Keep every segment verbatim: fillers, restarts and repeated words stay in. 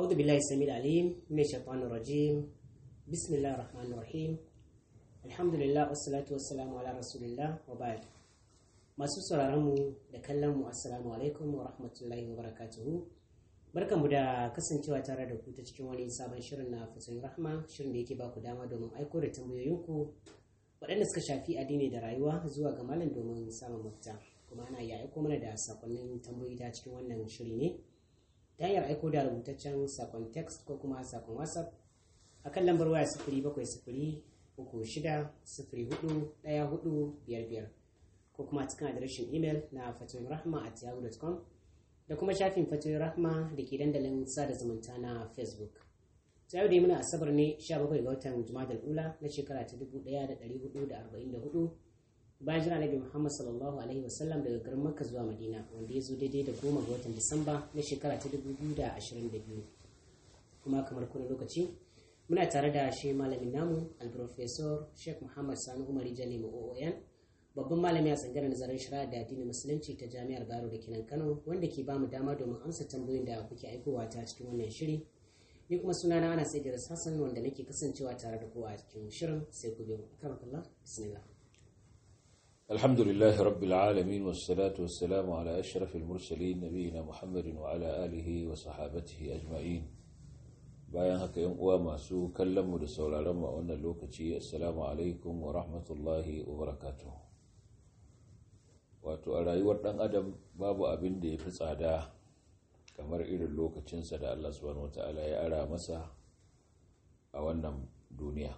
أعوذ بالله السميع العليم من الشيطان الرجيم بسم الله الرحمن الرحيم الحمد لله والصلاة والسلام على رسول الله وبعد. masu sauraron mu da kallon mu assalamu alaikum wa rahmatullahi wa barakatuhu. Barkanmu da kasancewa tare da ku ta cikin wani sabon shirin na Fatoyin Rahma, shirin da yake ba ku dama domin aiko da tambayoyinku waɗanda suka shafi addini da rayuwa zuwa ga malam domin samun mafita. Kuma ana iya aiko mana da sakonnin tambayoyi ta cikin wannan shiri ne ta hanyar aiko da rubutaccen sakon text ko kuma sakon WhatsApp akan lambar waya sifiri bakwai sifiri uku shida sifiri hudu ɗaya hudu biyar biyar ko kuma cikin adireshin imel na fatoyin rahma at yahoo dot com da kuma shafin fatoyin rahma da ke dandalin sada zumunta na Facebook. Ta yau da muna asabar ne sha bakwai ga watan Jumadal Ula na shekara ta dubu ɗaya da ɗari hudu da arba'in da hudu bayan jira Nabi Muhammad sallallahu alaihi wasallam daga garin Makka zuwa Madina, wanda ya zo daidai da goma ga watan Disamba na shekara ta dubu biyu da ashirin da biyu. Kuma kamar kuna lokaci muna tare da shi malamin namu al-Professor Sheikh Muhammad Sani Umar Jalli O O N, babban malami a tsangarar nazarin shari'a da addinin musulunci ta Jami'ar Bayero da Kinan Kano, wanda ke bamu dama domin amsa tambayoyin da kuke aikowa ta cikin wannan shiri. Ni kuma sunana Anas Idris Hassan, wanda nake kasancewa tare da kowa a cikin shirin, sai ku biyo. Karamakallah, bismillah. الحمد لله رب العالمين والصلاة والسلام على أشرف المرسلين نبينا محمد وعلى آله وصحابته أجمعين. bayan haka yan uwa masu kallon mu da sauraron mu a wannan lokaci, assalamu alaikum wa rahmatullahi wa barakatuh. Wato a rayuwar dan adam babu abin da yafi tsada kamar irin lokacinsa da Allah subhanahu wataala ya ara masa a wannan duniya.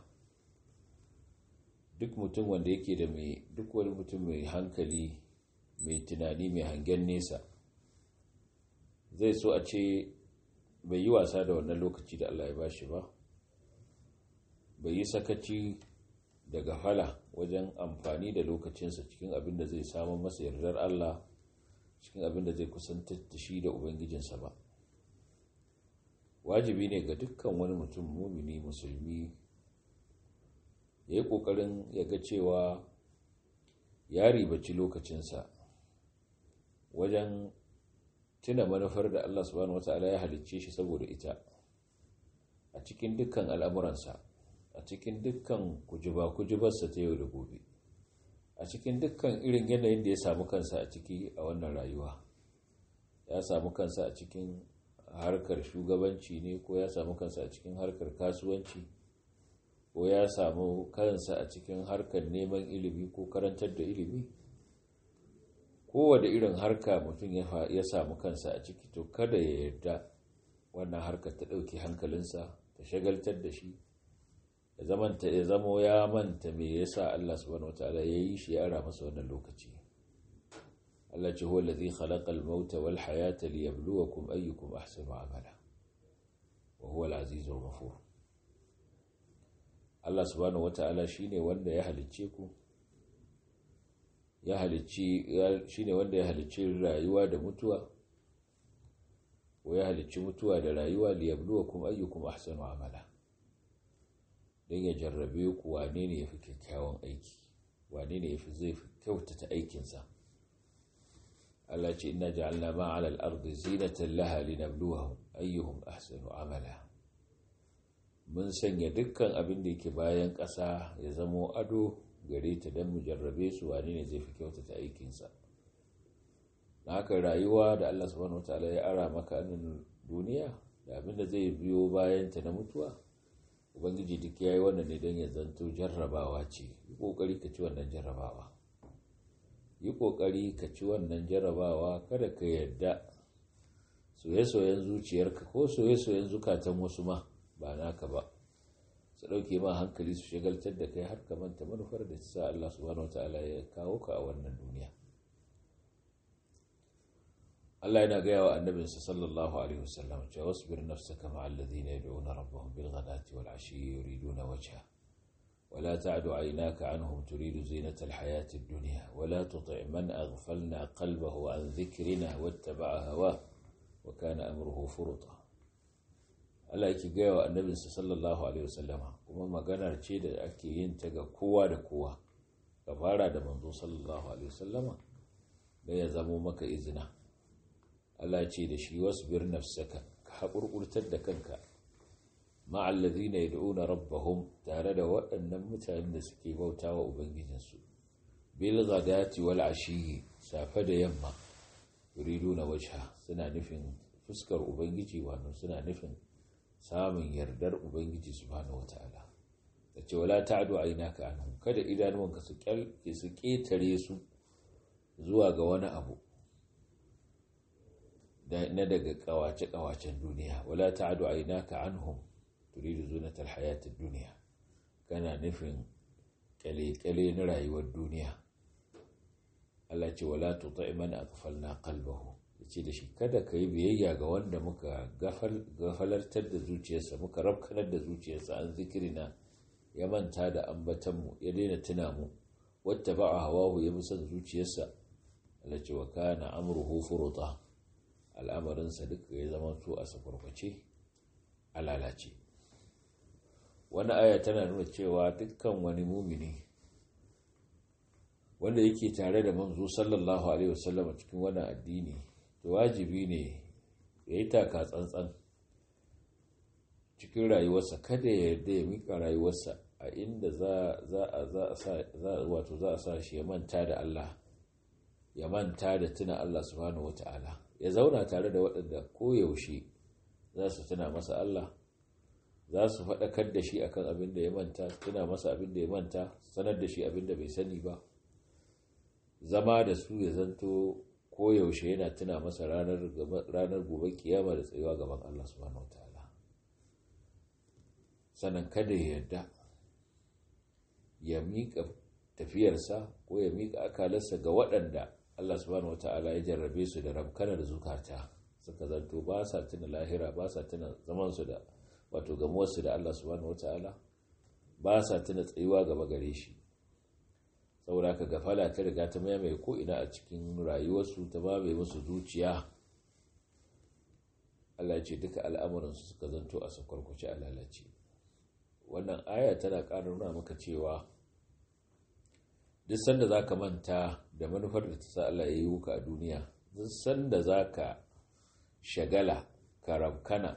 duk mutum wanda yake da mai duk wani mutum mai hankali, mai tunani, mai hangen nesa zai so a ce bai yi wasa da wannan lokaci da Allah ya bashi ba, bai yi sakaci da gafala wajen amfani da lokacinsa cikin abin da zai samu masa yardar Allah, cikin abin da zai kusantar da shi da ubangijinsa ba. Wajibi ne ga dukkan wani mutum mumini musulmi ya yi ƙoƙarin ya ga cewa ya ribaci lokacinsa wajen tuna manufar da Allah subhanahu wata'ala ya halicce shi saboda ita a cikin dukkan al'amuransa, a cikin dukkan kujiba-kujibarsa ta yau da gobe, a cikin dukkan irin yanayin da ya samu kansa a ciki a wannan rayuwa. Ya samu kansa a cikin harkar shugabanci ne, ko ya samu kansa a cikin harkar kasuwanci, ko ya samu kansa a cikin harkar neman ilimi ko karantar da ilimi. Kowane irin harka mutum ya samu kansa a ciki, to kada ya yarda wannan harkar ta ɗauki hankalinsa, ta shagaltar da shi, ya zamanta ya zamo ya manta me yasa Allah subhanahu wataala ya yi shi, ya ara masa wannan lokaci. Allah ce huwa allazi khalaqa al-mauta wal hayata liyabluwakum ayyukum ahsanu amala wa huwa al-azizul ghafur. Allah subhanahu wata'ala shine wanda ya halicce ku, ya halicci shine wanda ya halicci rayuwa da mutuwa, ko ya halicci mutuwa da rayuwa liyabluwakum ayyukum ahsanu amala, dan ya jarrabe ku wane ne yafi kyakkyawan aiki, wane ne yafi zai kyautata aikin sa. Allah ce inna ja'alna ma'ala al-ardi zinatan laha linabluwahum ayyuhum ahsanu amala. Mun sanya dukkan abin da yake bayan ƙasa ya zamo ado gare ta don mu jarrabe su wane ne zai fi kyautata aikinsa. Na haka rayuwa da Allah subhanahu wataala ya ara maka nan duniya da abin da zai biyo bayan ta na mutuwa, ubangiji duk yayi wannan ne don ya zanto jarrabawa ce. Yi kokari ka ci wannan jarrabawa, yi kokari ka ci wannan jarrabawa. Kada ka yarda soye-soyen zuciyarka ko soye-soyen zukatan wasu ma ba naka ba su dauke ma hankali, su shagaltar da kai har ka manta manufar da ta sa Allah subhanahu wataala ya kawo ka a wannan duniya. Allah yana gaya wa annabinsa sallallahu alaihi wasallam cewa wasbir nafsaka ma'a alladhina yad'una rabbahum bil ghadati wal 'ashiyyi yuriduna wajha wa la ta'du 'aynaka 'anhum turidu zinata al hayati ad-dunya wa la tuti' man aghfalna qalbahu 'an dhikrina wattaba'a hawa wa kana amruhu furuta. Allah yake gaya wa annabinsa sallallahu alaihi wasallama, kuma maganar ce da ake yin ta ga kowa da kowa, ka fara da manzo sallallahu alaihi wasallama da ya zamo maka izina. Allah ce da shi wasbir nafsaka, ka haƙurƙurtar da kanka ma'al ladina yad'una rabbahum tare da waɗannan mutanen da suke bautawa ubangijinsu bil ghadati wal ashi safa da yamma yuriduna wajha suna nufin fuskar ubangiji wato suna nufin samun yardar ubangiji subhanahu wataala tace wala ta'du aynaka anhum kada idanuwanka su kyalke su ketare su zuwa ga wani abu na daga kawace kawacen duniya wala ta'du aynaka anhum turidu zinatal hayatid dunya kana nufin kale-kale na rayuwar duniya Allah ce wala tuti man aghfalna qalbahu yace da shi kada kai biyayya ga wanda muka gafalartar da zuciyarsa muka rabkanar da zuciyarsa an zikirina ya manta da ambatan mu ya daina tuna mu wattaba'a hawahu ya musan zuciyarsa Allah ce wa kana amruhu furuta al'amarin sa duka ya zama to a safarface a lalace. Wannan aya tana nuna cewa dukkan wani mumini wanda yake tare da manzo sallallahu alaihi wasallam cikin wannan addini to wajibi ne ya yi taka tsantsan cikin rayuwarsa kada ya yarda ya mika rayuwarsa a inda za za a za a sa wato za a sa shi ya manta da Allah ya manta da tuna Allah subhanahu wataala ya zauna tare da waɗanda koyaushe za su tuna masa Allah za su faɗakar da shi akan abin da ya manta tuna masa abin da ya manta sanar da shi abin da bai sani ba zama da su ya zanto koyaushe yana tuna masa ranar ranar gobe kiyama da tsayuwa gaban Allah subhanahu wataala sannan kada ya yarda ya miƙa tafiyarsa ko ya miƙa akalarsa ga waɗanda Allah subhanahu wataala ya jarrabe su da rabkanar zukata suka zanto ba sa tuna lahira ba sa tuna zaman su da wato gamuwarsu da Allah subhanahu wataala ba sa tuna tsayuwa gaba gare shi saboda ka gafala ta riga ta mamaye ko ina a cikin rayuwarsu ta mamaye musu zuciya Allah ce duka al'amuransu suka zanto a sakwarkwace a lalace. Wannan aya tana ƙara nuna maka cewa duk sanda za ka manta da manufar da ta sa Allah ya yi wuka a duniya duk sanda za ka shagala ka rabkana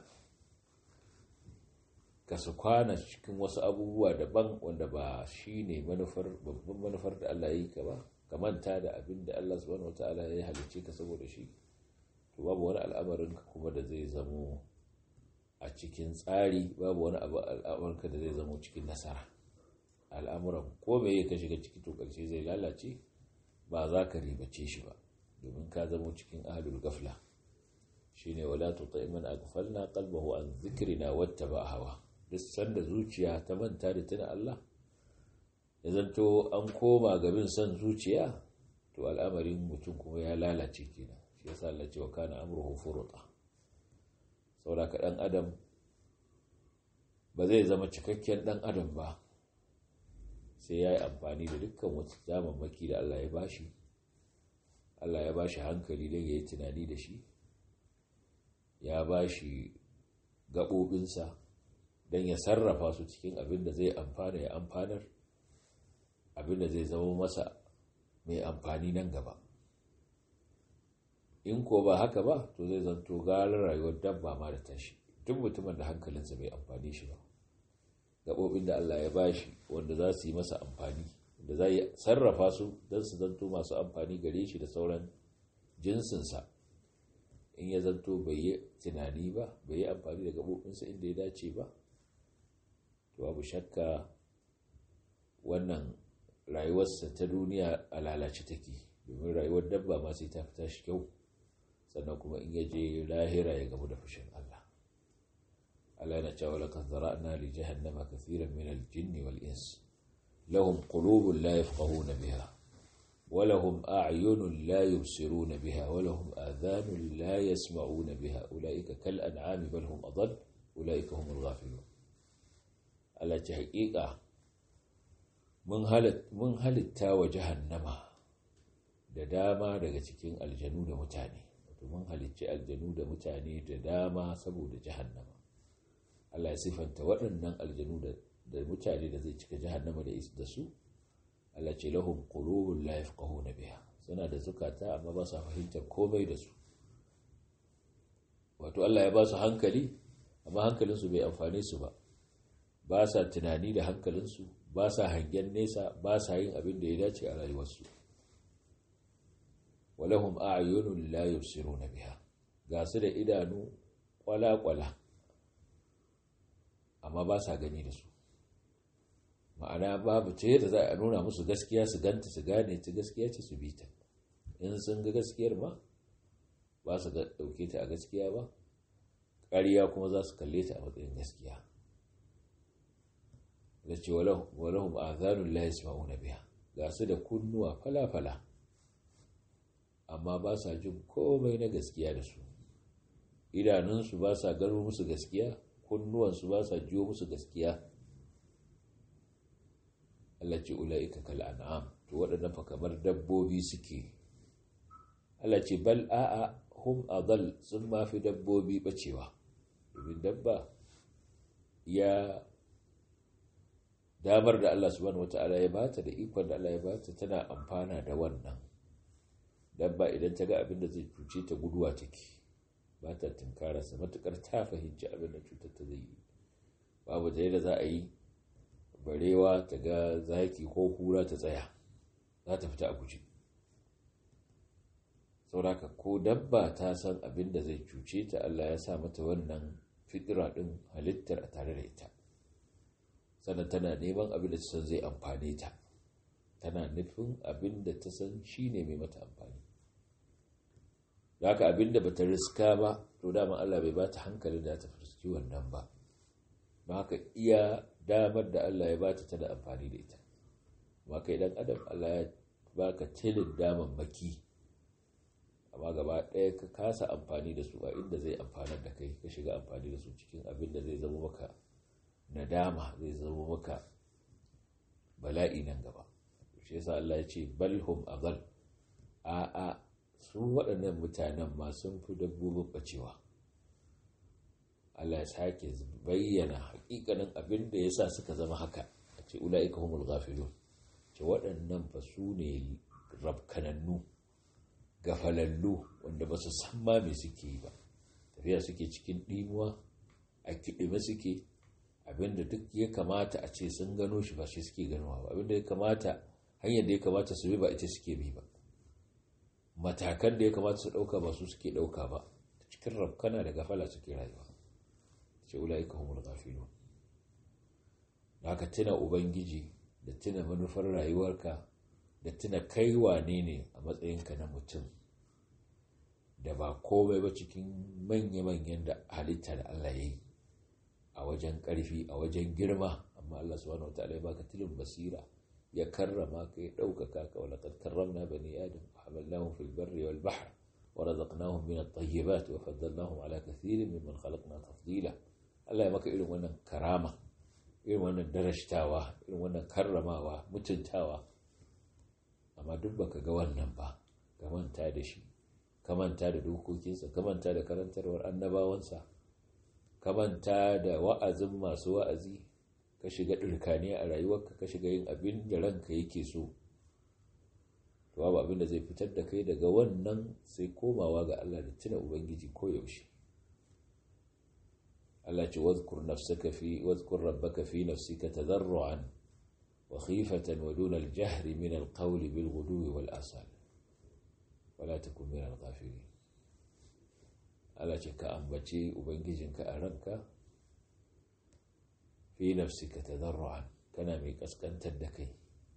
ka su kwana cikin wasu abubuwa daban wanda ba shi ne babban manufar da Allah ya yi ka ba ka manta da abin da Allah subhanahu wataala ya halicce ka saboda shi to babu wani al'amarin ka kuma da zai zamo a cikin tsari babu wani abu al'amarka da zai zamo cikin nasara al'amuran ko me ka shiga ciki to karshe zai lalace ba za ka ribace shi ba domin ka zamo cikin ahlul gafla shine wala tuti man aghfalna qalbahu an dhikrina wattaba hawa duk sanda zuciya ta manta da tuna Allah ya zanto an koma ga bin son zuciya to al'amarin mutum kuma ya lalace kenan shi yasa Allah ce wa kana amruhu furuta saboda ka dan adam ba zai zama cikakken dan adam ba sai yayi amfani da dukkan wasu damammaki da Allah ya bashi Allah ya bashi hankali da yayi tunani da shi ya bashi gabobinsa don ya sarrafa su cikin abin da zai amfana ya amfanar abin da zai zama masa mai amfani nan gaba in ko ba haka ba to zai zanto galar rayuwar dabba ma da tashi duk mutumin da hankalinsa bai amfani shi ba gaɓoɓin da Allah ya bashi wanda za su yi masa amfani da za yi sarrafa su don su zanto masu amfani gare shi da sauran jinsinsa in ya zanto bai yi tunani ba bai yi amfani da gaɓoɓinsa inda ya dace ba to babu shakka wannan rayuwarsa ta duniya a lalace take domin rayuwar dabba ma sai ta fita shi kyau sannan kuma in ya je lahira ya gamu da fushin Allah Allah yana cewa laqad zara'na li jahannama kathiran min al-jinni wal ins lahum qulubun la yafqahuna biha wa lahum a'yunun la yubsiruna biha wa lahum adhanun la yasma'una biha ulaika kal an'ami bal hum adall ulaika humul ghafilun Allah ce haƙiƙa mun halitta wa jahannama da dama daga cikin aljanu da mutane wato mun halicci aljanu da mutane da dama saboda jahannama Allah ya sifanta waɗannan aljanu da mutane da zai cika jahannama da su Allah ce lahum qulubun la yafqahuna biha suna da zukata amma ba sa fahimtar komai da su wato Allah ya ba su hankali amma hankalinsu bai amfane su ba ba sa tunani da hankalinsu ba sa hangen nesa ba sa yin abin da ya dace a rayuwarsu. walahum a'yunun la yubsiruna biha, ga su da idanu kwala-kwala amma ba sa gani da su. Ma'ana babu ta yadda za a nuna musu gaskiya su ganta su gane ta gaskiya ce su bi ta, in sun ga gaskiyar ma ba su dauke ta a gaskiya ba, ƙarya kuma za su kalle ta a matsayin gaskiya. da ce walahum azanun la yasma'una biha, ga su da kunnuwa fala-fala amma ba sa jin komai na gaskiya da su. Idanunsu ba sa gano musu gaskiya, kunnuwansu ba sa jiyo musu gaskiya. Allah ce ula'ika kal an'am, to waɗannan fa kamar dabbobi suke. Allah ce bal a'a hum adall, sun ma fi dabbobi bacewa. Domin dabba ya damar da Allah subhanahu wata'ala ya bata da ikon da Allah ya bata tana amfana da wannan. Dabba idan ta ga abin da zai cuce ta guduwa take, ba ta tunkararsa matukar ta fahimci abin da cutar ta zai yi. Babu ta yadda za a yi barewa ta ga zaki ko kura ta tsaya, za ta fita a guje. sauraka ko dabba ta san abin da zai cuce ta, Allah ya sa mata wannan fitira din halittar a tare da ita. Sannan tana neman abin da ta san zai amfane ta, tana nufin abin da ta san shi ne mai mata amfani. da haka abin da bata riska ba, to dama Allah bai bata hankalin da ta riski wannan ba. ba haka iya damar da Allah ya bata ta da amfani da ita. ba kai dan adam Allah ya baka tilin daman maki, amma gaba ɗaya ka kasa amfani da su a inda zai amfanar da kai, ka shiga amfani da su cikin abin da zai zama maka nadama, zai zama maka bala'i nan gaba. shi yasa Allah ya ce balhum adall, a a su waɗannan mutanen ma sun fi dabbobin bacewa. Allah ya sake bayyana hakikanin abin da yasa suka zama haka, a ce ulaika humul ghafilun, ce waɗannan fa su ne rabkanannu gafalallu wanda ba su san ma me suke yi ba, tafiya suke cikin ɗimuwa, a kiɗime suke. Abinda duk ya kamata a ce sun gano shi ba shi suke ganowa ba, abinda ya kamata hanyar da ya kamata su bi ba ita suke bi ba, matakan da ya kamata su ɗauka ba su suke ɗauka ba, cikin rafkana da gafala suke rayuwa. ce ulaika humul ghafilun. da haka tuna ubangiji da tuna manufar rayuwarka da tuna kai wane ne a matsayinka na mutum da ba komai ba cikin manya-manyan da halitta da Allah ya yi a wajen ƙarfi, a wajen girma, amma Allah subhanahu wataala ya baka tilin basira, ya karrama ka, ya ɗaukaka ka. walaqad karramna bani adam wa hamalnahum fil barri wal bahr wa razaqnahum min at-tayyibat wa faddalnahum ala kathirin mimman khalaqna tafdila. Allah ya maka irin wannan karama, irin wannan darashtawa, irin wannan karramawa, mutuntawa, amma duk baka ga wannan ba, ka manta da shi, ka manta da dokokinsa, ka manta da karantarwar annabawansa, ka manta da wa'azin masu wa'azi, ka shiga ɗirkaniya a rayuwarka, ka shiga yin abin da ranka yake so. to babu abin da zai fitar da kai daga wannan sai komawa ga Allah da tuna ubangiji koyaushe. Allah ce wadhkur nafsaka fi wadhkur rabbaka fi nafsika tadarruan wa khifatan wa duna al-jahri min al-qawli bil ghudwi wal asal wa la takun min al-ghafilin. Allah ce ka ambace ubangijinka a ranka fi nafsika tadarruan, kana mai kaskantar da kai,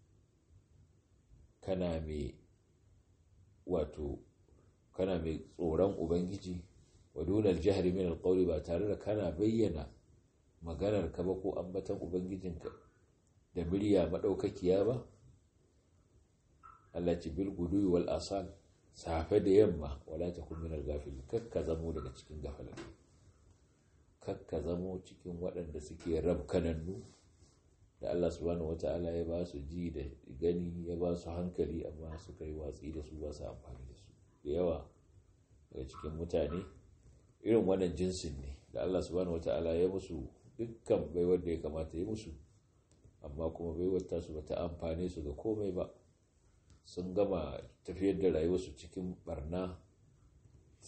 kana mai wato kana mai tsoron ubangiji, wa dunal jahri min alqawli, ba tare da kana bayyana maganar ka ba ko ambatan ubangijinka da murya madaukakiya ba. Allah ce bil gudui wal asal, safe da yamma, wala takun min al-ghafilin, kakka zamo daga cikin gafalallu, kakka zamo cikin waɗanda suke rabkanannu da Allah subhanahu wata'ala ya ba su ji da gani, ya ba su hankali, amma suka yi watsi da su, ba su amfani da su. da yawa daga cikin mutane irin wannan jinsin ne da Allah subhanahu wata'ala ya musu dukkan baiwar da ya kamata ya musu, amma kuma baiwar tasu ba ta amfane su ga komai ba. Sun gama tafiyar da rayuwarsu cikin barna,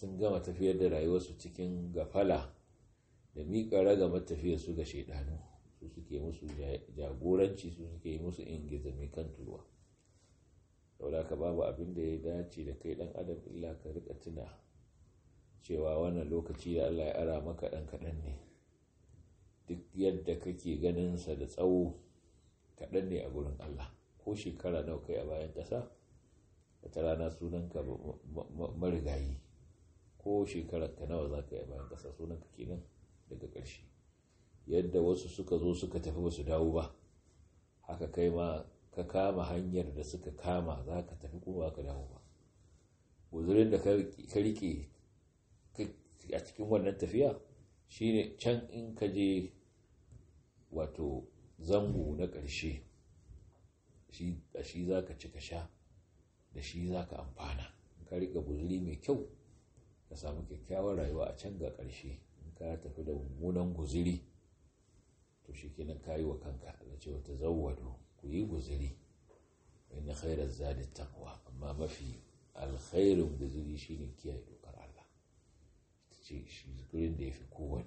sun gama tafiyar da rayuwarsu cikin gafala da miƙa ragamar tafiyar su ga shaidanu, su suke musu jagoranci, su suke yi musu ingiza mai kan turuwa. saboda ka babu abin da ya dace da kai dan adam illa ka rika tuna cewa wannan lokaci da Allah ya ara maka dan kadan ne, duk yadda kake ganin sa da tsawo kadan ne a gurin Allah. Ko shekara nawa kai a bayan kasa wata rana sunanka marigayi, ko shekarar ka nawa zaka yi a bayan kasa sunanka kenan daga ƙarshe. Yadda wasu suka zo suka tafi ba su dawo ba, haka kai ma ka kama hanyar da suka kama za ka tafi kuma ka dawo ba. Guzurin da ka rike a cikin wannan tafiya shine can in ka je wato zango na ƙarshe, shi da shi za ka ci ka sha, da shi za ka amfana. In ka rike guzuri mai kyau ka samu kyakkyawar rayuwa a can ga ƙarshe. In ka tafi da mummunan guzuri to shi kenan ka yi wa kanka da cewa ta zawwado, ku yi guzuri, inna khairar zadi taqwa, amma mafi alkhairin guzuri shine kiyaye dokar Allah. ce shi gurin da yafi kowanne.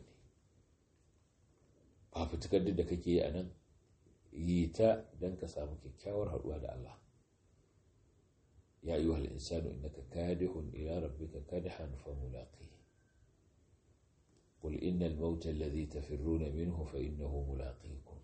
fafutukar da kake yi a nan yi ta don ka samu kyakkyawar haɗuwa da Allah. ya ayyuhal insanu innaka kadihun ila rabbika kadhan famulaqi qul innal mauta alladhi tafirruna minhu fa innahu mulaqikum.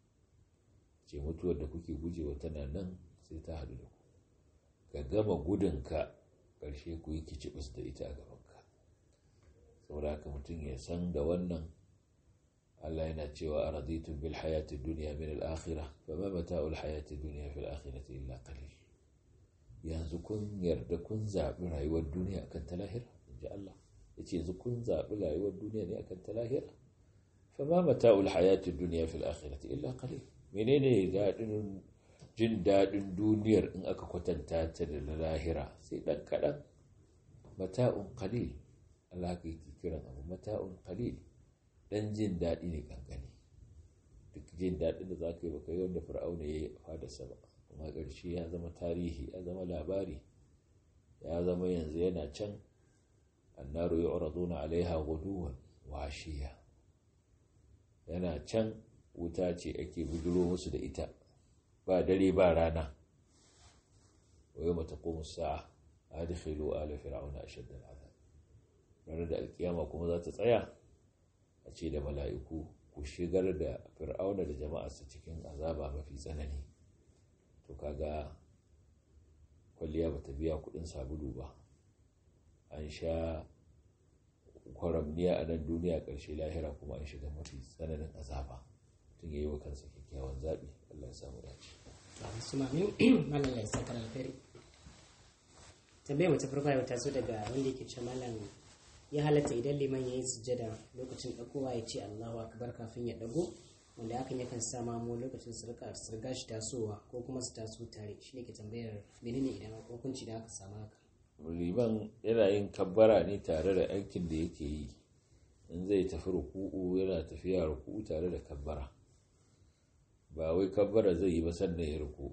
ce mutuwar da kuke gujewa tana nan sai ta haɗu da ku, ka gama gudunka ƙarshe ku yi kicibis da ita a gabanka. saboda haka mutum ya san da wannan. Allah yana cewa araditun bil hayatid dunya min al akhirah fama mata'ul hayatid dunya fil akhirati illa qalil. yanzu kun yarda kun zabi rayuwar duniya akan ta lahira, inji Allah yace yanzu kun zabi rayuwar duniya ne akan ta lahira. fama mata'ul hayatid dunya fil akhirati illa qalil. menene dadin jin dadin duniyar in aka kwatanta ta da lahira? sai dan kadan. mata'un qalil. Allah ke kiran abu mata'un qalil, dan jin daɗi ne kankani. duk jin daɗin da za ka yi baka yi wanda fir'auna ya yi a fadarsa ba, kuma ƙarshe ya zama tarihi, ya zama labari, ya zama yanzu yana can. annaru yu'raduna alaiha ghuduwan wa ashiya, yana can wuta ce ake bujuro musu da ita ba dare ba rana. wa yawma taqumu as-sa'a adkhilu ala fir'auna ashadda al-'adab. ranar da alkiyama kuma za ta tsaya a ce da mala'iku ku shigar da fir'auna da jama'arsa cikin azaba mafi tsanani. to kaga kwalliya bata biya kudin sabulu ba, an sha kwaramniya a nan duniya, ƙarshe lahira kuma an shiga mafi tsananin azaba. tun yayi wa kansa kyakkyawan zabi. Allah ya samu dace. Bismillahirrahmanirrahim. Allah ya saka alkhairi. tambayar mu ta farko yau ta zo daga wanda yake cewa malam ya halatta idan liman ya yi sujjada lokacin ɗagowa ya ce Allahu akbar kafin ya ɗago, wanda hakan yakan sa mamu lokacin su riga shi tasowa ko kuma su taso tare. shi ne ke tambayar menene idan hukunci da aka samu haka. liman yana yin kabbara ne tare da aikin da yake yi. in zai tafi ruku'u yana tafiya ruku'u tare da kabbara, ba wai kabbara zai yi ba sannan ya ruku'u,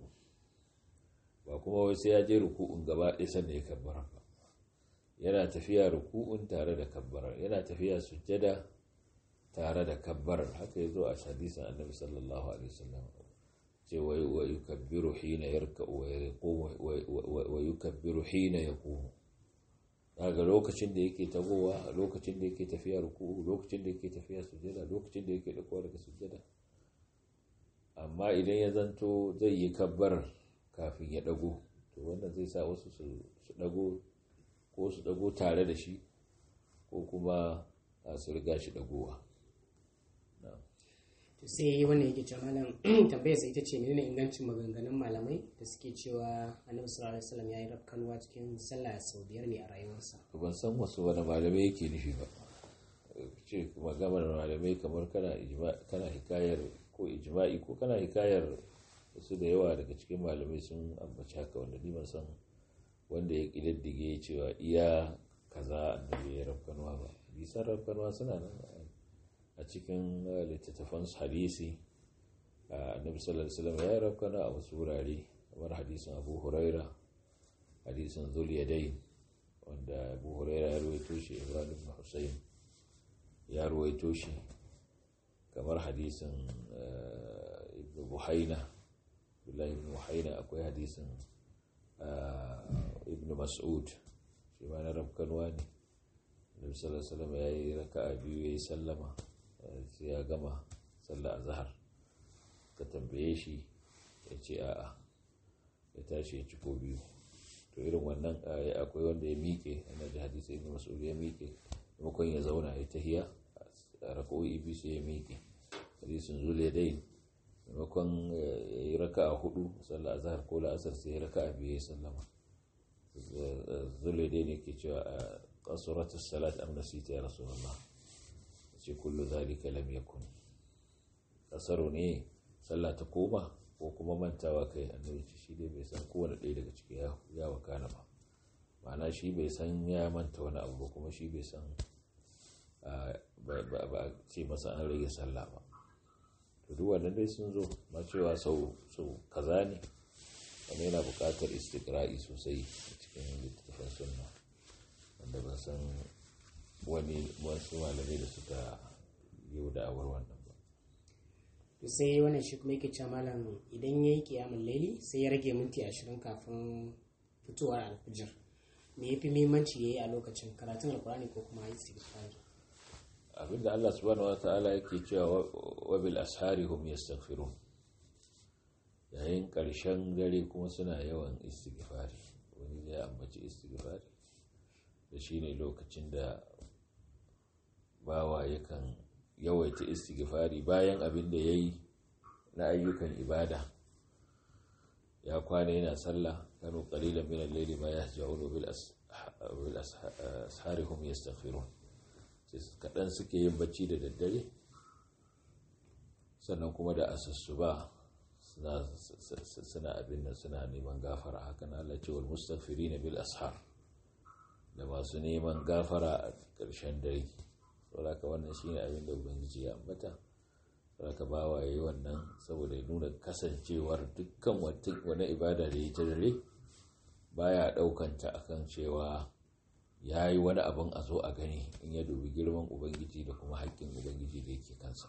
ba kuma wai sai ya je ruku'un gaba ɗaya sannan ya kabbara ba. yana tafiya ruku'un tare da kabbarar, yana tafiya sujjada tare da kabbarar. haka yazo a hadisin Annabi sallallahu alaihi wasallam, ce wa yukabbiru hina yarka'u wa yaqumu wa yukabbiru hina yaqumu. daga lokacin da yake tagowa, lokacin da yake tafiya ruku'u, lokacin da yake tafiya sujjada, lokacin da yake dakowa daga sujjada. amma idan ya zanto zai yi kabbar kafin ya dago, to wannan zai sa wasu su dago, ko su dago tare da shi ko kuma su riga shi dagowa. to sai wannan yake cewa malam tambayar sai ita ce menene ingancin maganganun malamai da suke cewa Annabi sallallahu alaihi wasallam yayi rafkanwa cikin sallah sau biyar ne a rayuwarsa. to ban san wasu wani malamai yake nufi ba. ce kuma gamar malamai kamar kana ijma kana hikayar ko ijma'i ko kana hikayar wasu da yawa daga cikin malamai sun ambaci haka, wanda ni ban san wanda ya kididdige cewa iya kaza annabi ya rafkanwa ba. bisan rafkanwa suna nan a cikin littattafan hadisi. annabi sallallahu alaihi wasallam ya rafkana a wasu wurare, kamar hadisin Abu Huraira, hadisin Zul Yadayn, wanda Abu Huraira ya rawaito ruwaito shi, Imran ibn Husayn ya ruwaito shi, kamar hadisin ibn Buhaina, Abdullah ibn Buhaina, akwai hadisin ibn Mas'ud shi ma na rabkanwa ne. Nabi sallallahu alaihi wasallam ya yi raka'a biyu ya yi sallama sai ya gama sallar azhar, ka tambaye shi ya ce a'a, ya tashi ya ciko biyu. To irin wannan akwai wanda ya miƙe, ana da hadisi ibn Mas'ud ya miƙe maimakon ya zauna ya tahiya a raka'o'i biyu sai ya miƙe. Hadisin Zuliyadain maimakon ya yi raka'a hudu sallar azhar ko la'asar sai ya raka'a biyu ya sallama. Zuliyadain yake cewa qasurat as-salat am nasita ya rasulullah, ce kullu zalika lam yakun. Kasaro ne sallah ta koma ko kuma mantawa kai? Annabi ce shi dai bai san kowane ɗaya daga ciki ya wakana ba, ma'ana shi bai san ya manta wani abu ba, kuma shi bai san ba a ce masa an rage sallah ba. To duk wannan dai sun zo ma cewa sau sau kaza ne, wani yana buƙatar istiqra'i sosai a cikin littattafan sunna, wanda ban san wani wasu malamai da suka yi da'awar wannan ba. To sai wannan shi kuma yake cewa malam, idan yayi qiyamul layli sai ya rage minti ashirin kafin fitowar alfijir, me yafi muhimmanci yayi a lokacin, karatun alqur'ani ko kuma istighfar? Abinda Allah subhanahu wataala yake cewa wa bil ashari hum yastaghfirun, yayin karshen dare kuma suna yawan istighfari. Wani ya ambaci istighfari da shine lokacin da bawa yakan yawaita istighfari bayan abin da yayi na ayyukan ibada. Ya kwana yana sallah, kanu qalilan min al-layli ma yahja'un bil ashari hum yastaghfirun, kaɗan suke yin bacci da daddare, sannan kuma da asussuba suna abin nan suna neman gafara. Haka na Allah ce wal mustaghfirina bil ashar, da masu neman gafara a ƙarshen dare. Saboda wannan shine abin da ubangiji ya ambata. Saboda bawa yayi wannan saboda ya nuna kasancewar dukkan wani ibada da yi ta dare baya ɗaukanta akan cewa ya yi wani abin a zo a gani, in ya dubi girman ubangiji da kuma haƙƙin ubangiji da yake kansa.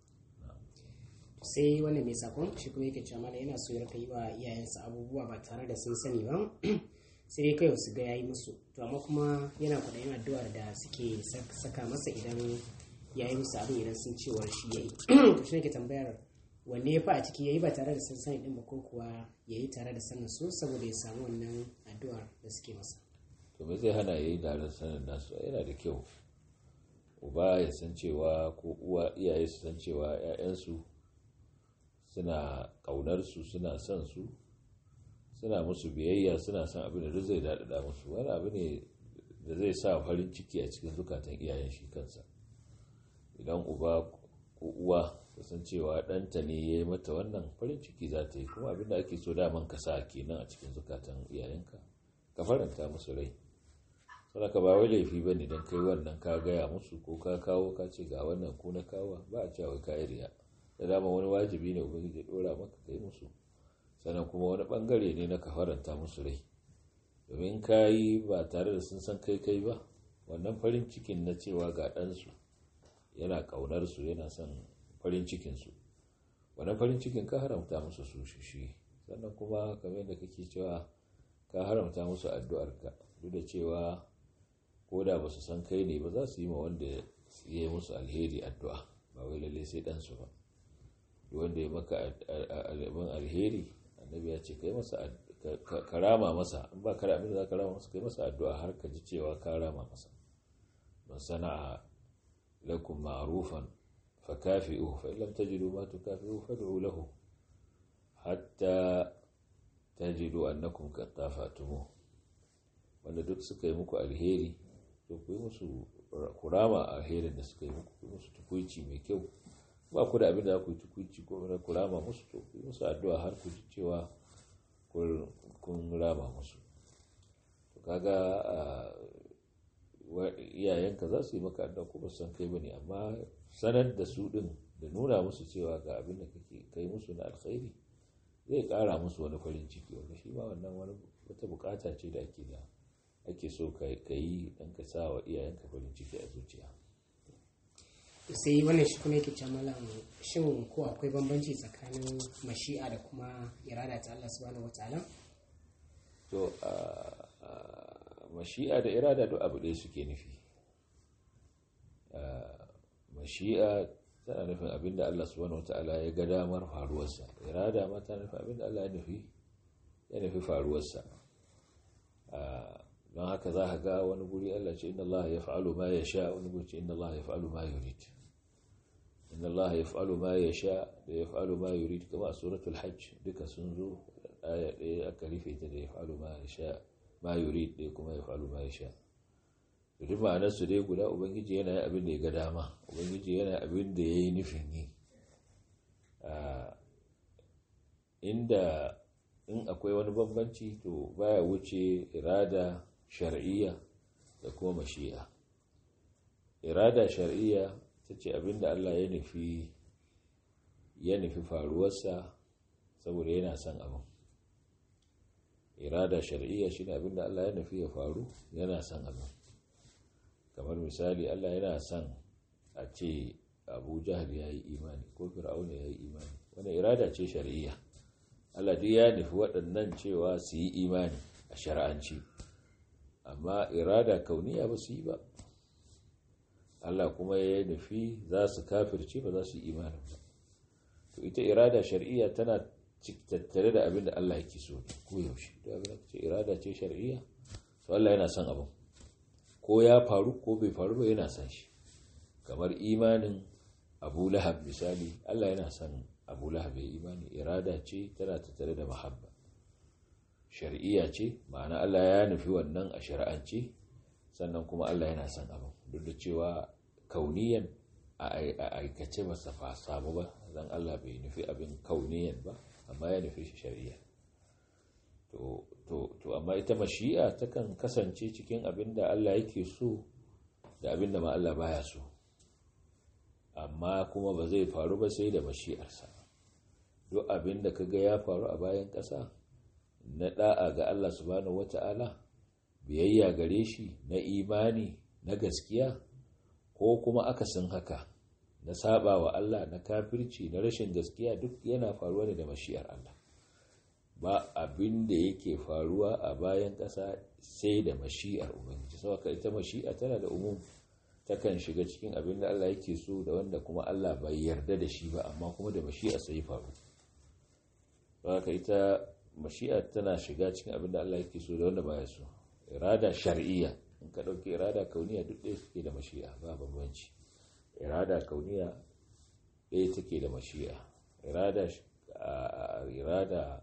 Sai wani mai sakon shi kuma yake cewa mala yana so ya rika yi wa iyayensa abubuwa ba tare da sun sani ba, sai dai kai su ga yayi musu, to amma kuma yana kwaɗayin addu'ar da suke saka masa idan yayi musu abin, idan sun cewar shi yayi. To shi nake tambayar wanne ya fa a ciki yayi ba tare da sun sani din ba, ko kuwa yayi tare da sanin su saboda ya samu wannan addu'ar da suke masa? To me zai hana yayi da sanin nasu? Yana da kyau uba ya san cewa, ko uwa iyaye su san cewa ƴaƴansu suna kaunar su, suna son su, suna musu biyayya, suna son abin da zai daɗaɗa musu. Wani abu ne da zai sa farin ciki a cikin zukatan iyayen shi kansa. Idan uba ko uwa ta san cewa ɗanta ne ya yi mata wannan, farin ciki za ta yi, kuma abin da ake so daman ka sa kenan a cikin zukatan iyayenka, ka faranta musu rai. Saboda ka ba wai laifi bane dan kai wannan ka gaya musu ko ka kawo ka ce ga wannan ko na kawo, ba a cewa kai riya. Da dama wani wajibi ne ubangiji ya dora maka kai musu, sannan kuma wani bangare ne na ka faranta musu rai. Domin kai ba tare da sun san kai kai ba, wannan farin cikin na cewa ga ɗansu yana ƙaunar su, yana son farin cikin su, wannan farin cikin ka haramta musu su shi. Sannan kuma kamar yadda kake cewa ka haramta musu addu'arka, duk da cewa ko da ba su san kai ne ba, za su yi ma wanda ya yi musu alheri addu'a, ba wai lalle sai ɗansu ba. Wanda ya maka abin alheri, annabi ya ce kai masa karama masa, in ba ka abin da za ka rama masa, kai masa addu'a har ka ji cewa ka rama masa. Man sana'a lakum ma'rufan fakafi'uhu, fa in lam tajidu ma tukafi'uhu fad'u lahu hatta tajidu annakum qad tafatumu. Wanda duk suka yi muku alheri, to ku yi musu kurama alherin da suka yi muku, ku yi musu tukuici mai kyau. Ba ku da abin da ku yi tukuici ko ku rama musu, to ku yi musu addu'a har ku ji cewa kun rama musu. To kaga iyayenka za su yi maka addu'a ko ba san kai bane, amma sanar da su din da nuna musu cewa ga abin da kake kai musu na alkhairi zai kara musu wani farin ciki, wanda shi ma wannan wani wata bukata ce da ake da ake so ka yi don ka sa wa iyayenka farin ciki a zuciya. Sai wannan shi kuma yake cewa malam, shin ko akwai bambanci tsakanin mashi'a da kuma irada ta Allah subhanahu wataala? To mashi'a da irada duk abu ɗaya suke nufi. Mashi'a tana nufin abinda Allah subhanahu wataala ya ga damar faruwarsa, irada ma tana nufin abinda Allah ya nufi ya nufi faruwarsa. Don haka za ka ga wani guri Allah ce inna Allah ya fa'alu ma ya sha, wani guri ce inna Allah ya fa'alu ma yurid. Inna Allah ya fa'alu ma ya sha da ya fa'alu ma yurid, kama a suratul hajj duka sun zo aya ɗaya aka rufe ta da ya fa'alu ma ya sha ma yurid ɗaya kuma ya fa'alu ma ya sha. Duk ma'anar su dai guda, ubangiji yana yin abin da ya ga dama, ubangiji yana abin da ya yi nufin yi. Inda in akwai wani bambanci to baya wuce irada shar'iyya da kuma mashi'a. Irada shar'iyya ta ce abinda Allah ya nufi ya nufi faruwarsa saboda yana son abin. Irada shar'iyya shine abinda Allah ya nufi ya faru yana son abin. Kamar misali, Allah yana son a ce Abu Jahl ya yi imani ko Fir'auna ya yi imani, wannan irada ce shar'iyya. Allah duk ya nufi waɗannan cewa su yi imani a shari'anci, amma irada kauniya ba su yi ba. Allah kuma ya nufi za su kafirci, ba za su yi imani ba. To ita irada shar'iyya tana tattare da abin da Allah yake so ko yaushe. To abin da ce irada ce shar'iyya, to Allah yana son abin, ko ya faru ko bai faru ba yana son shi. Kamar imanin Abu Lahab misali, Allah yana son Abu Lahab ya imani, irada ce tana tattare da mahabba. Shar'iyya ce, ma'ana Allah ya nufi wannan a shari'ance, sannan kuma Allah yana son abin, duk da cewa kauniyan a aikace ba sa samu ba, dan Allah bai nufi abin kauniyan ba, amma ya nufi shi shar'iyya. To to to amma ita mashi'a takan kasance cikin abin da Allah yake so da abin da ma Allah baya so, amma kuma ba zai faru ba sai da mashi'arsa. Duk abin da kaga ya faru a bayan ƙasa na da'a ga Allah subhanahu wata'ala, biyayya gare shi, na imani, na gaskiya, ko kuma akasin haka na saba wa Allah, na kafirci, na rashin gaskiya, duk yana faruwa ne da mashi'ar Allah. Ba abin da yake faruwa a bayan ƙasa sai da mashi'ar Ubangiji. Saboda ita mashi'a tana da umum, takan shiga cikin abin da Allah yake so da wanda kuma Allah bai yarda da shi ba, amma kuma da mashi'a sai faru. Saboda ita mashi'a tana shiga cikin abin da Allah yake so da wanda baya so. Irada shar'iyya, in ka dauki irada kauniya duk ɗaya suke da mashi'a, ba bambanci. Irada kauniya ɗaya take da mashi'a. Irada irada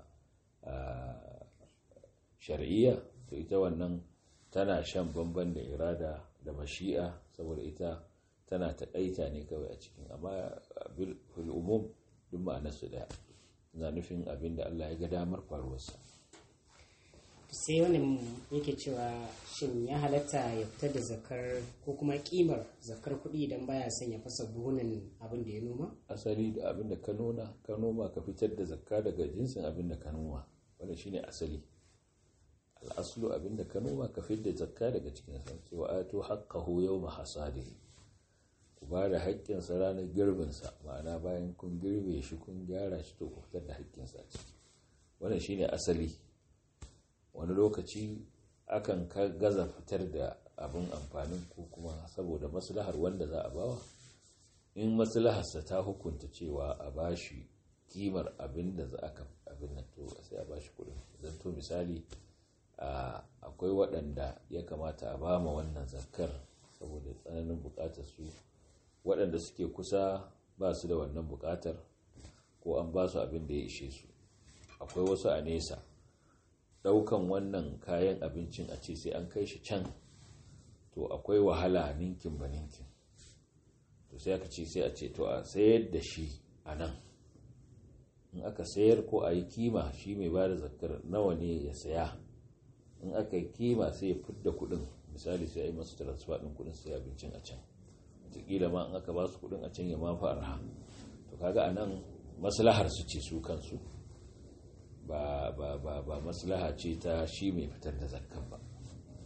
shar'iyya to ita wannan tana shan bamban da irada da mashi'a, saboda ita tana taƙaita ne kawai a cikin, amma bil umum duk ma'anarsu ɗaya, na nufin abin da Allah ya ga damar faruwarsa. Sai wani yake cewa shin ya halatta ya fitar da zakar ko kuma kimar zakar kuɗi idan baya son ya fasa buhunan abin da ya noma? Asali da abin da ka noma ka noma ka fitar da zakka daga jinsin abin da ka noma, wanda shine asali. Al'aslu abin da ka noma ka fitar da zakka daga cikin sa. Wa atu haqqahu yawma hasadihi, ku ba da haƙƙin sa ranar girbin sa, ma'ana bayan kun girbe shi kun gyara shi to ku fitar da haƙƙin sa ciki. Wannan shine asali. Wani lokaci akan gaza fitar da abin amfanin ko kuma saboda maslahar wanda za a bawa, in maslaharsa ta hukunta cewa a bashi kimar abin da za aka abin nan to sai a bashi kudin. Zan to misali akwai waɗanda ya kamata a bama wannan zakar saboda tsananin buƙatar su, waɗanda suke kusa ba su da wannan buƙatar ko an ba su abin da ya ishe su. Akwai wasu a nesa, daukan wannan kayan abincin a ce sai an kai shi can to akwai wahala ninkin ba ninkin. To sai aka ce sai a ce to a sayar da shi a nan, in aka sayar ko a yi kima, shi mai ba da zakar nawa ne ya saya, in aka yi kima sai ya fidda kudin, misali sai a yi masu transfer din kudin sai abincin a can, wataƙila ma in aka ba su kudin a can ya mafi arha. To kaga a nan maslahar su ce su kansu, ba ba ba ba maslaha ce ta shi mai fitar da zakkan ba.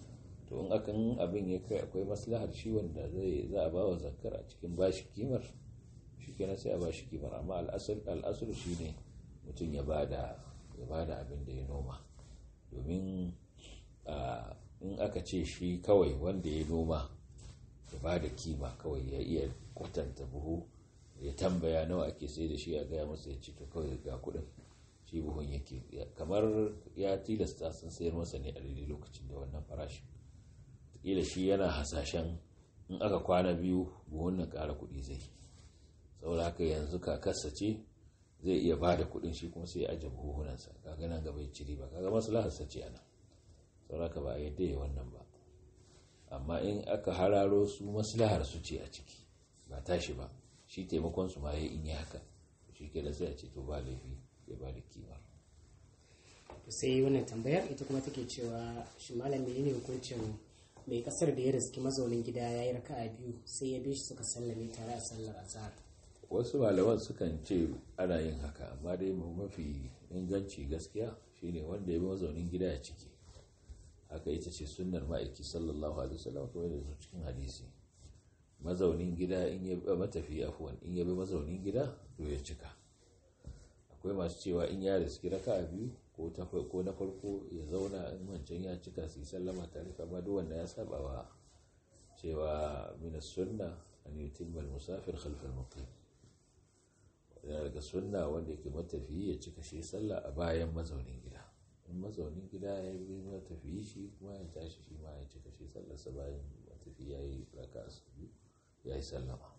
to in akan abin ya kai akwai maslahar shi wanda zai za a ba wa zakar a cikin bashi kimar shi kenan sai a bashi kimar, amma al'asar shi ne mutum ya bada ya bada abin da ya noma, domin in aka ce shi kawai wanda ya noma ya bada kima kawai ya iya kwatanta buhu ya tambaya nawa ake sai da shi a gaya masa ya ce to kawai ga kudin shi buhun yake, kamar ya tilasta sun sayar masa ne a daidai lokacin da wannan farashin, kila shi yana hasashen in aka kwana biyu buhun nan kara kudi zai, saboda haka yanzu kakarsa ce zai iya ba da kudin shi kuma sai ya ajiye buhunansa, kaga nan gaba ya ciri ba, kaga maslaharsa ce ana, saboda haka ba a yadda ya wannan ba. Amma in aka hararo su maslahar su ce a ciki ba tashi ba, shi taimakon su ma ya in yi haka shi ke da sai a ce to ba laifi ya ba da kimar. Sai wannan tambayar ita kuma take cewa shi malam menene hukuncin mai kasar da ya riski mazaunin gida ya yi raka'a biyu sai ya bi shi suka sallame tare a sallar azhar? Wasu malaman sukan ce ana yin haka, amma dai mafi inganci gaskiya shine wanda ya bi mazaunin gida ya ciki, haka ita ce sunnar ma'aiki sallallahu alaihi wasallam kuma da cikin hadisi, mazaunin gida in ya bi matafi afwan in ya bi mazaunin gida to ya cika. Akwai masu cewa in ya riski raka'a biyu ko ta ko na farko ya zauna in wancan ya cika su sallama tare, amma duk wanda ya saba wa cewa min as-sunna an yutimma al-musafir khalf al-muqim, yana daga sunna wanda yake matafi ya cika shi sallah a bayan mazaunin gida, in mazaunin gida ya bi matafi shi kuma ya tashi shi ma ya cika shi sallarsa bayan matafi ya yi raka'a biyu ya yi sallama.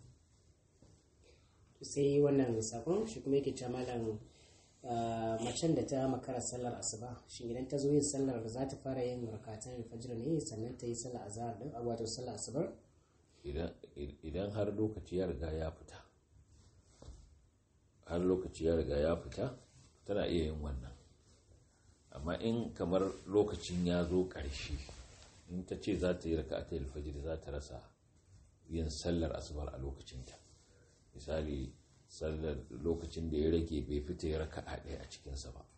Sai wannan sakon shi kuma yake cewa malam macen da ta makara sallar asuba shin idan ta zo yin sallar za ta fara yin rakatan fajr ne sannan ta yi sallar azhar din a wato sallar asubar? Idan har lokaci ya riga ya fita har lokaci ya riga ya fita tana iya yin wannan, amma in kamar lokacin ya zo ƙarshe in ta ce za ta yi raka'atul fajr za ta rasa yin sallar asubar a lokacinta. Misali sallar lokacin da ya rage bai fita ya raka'a ɗaya a cikinsa ba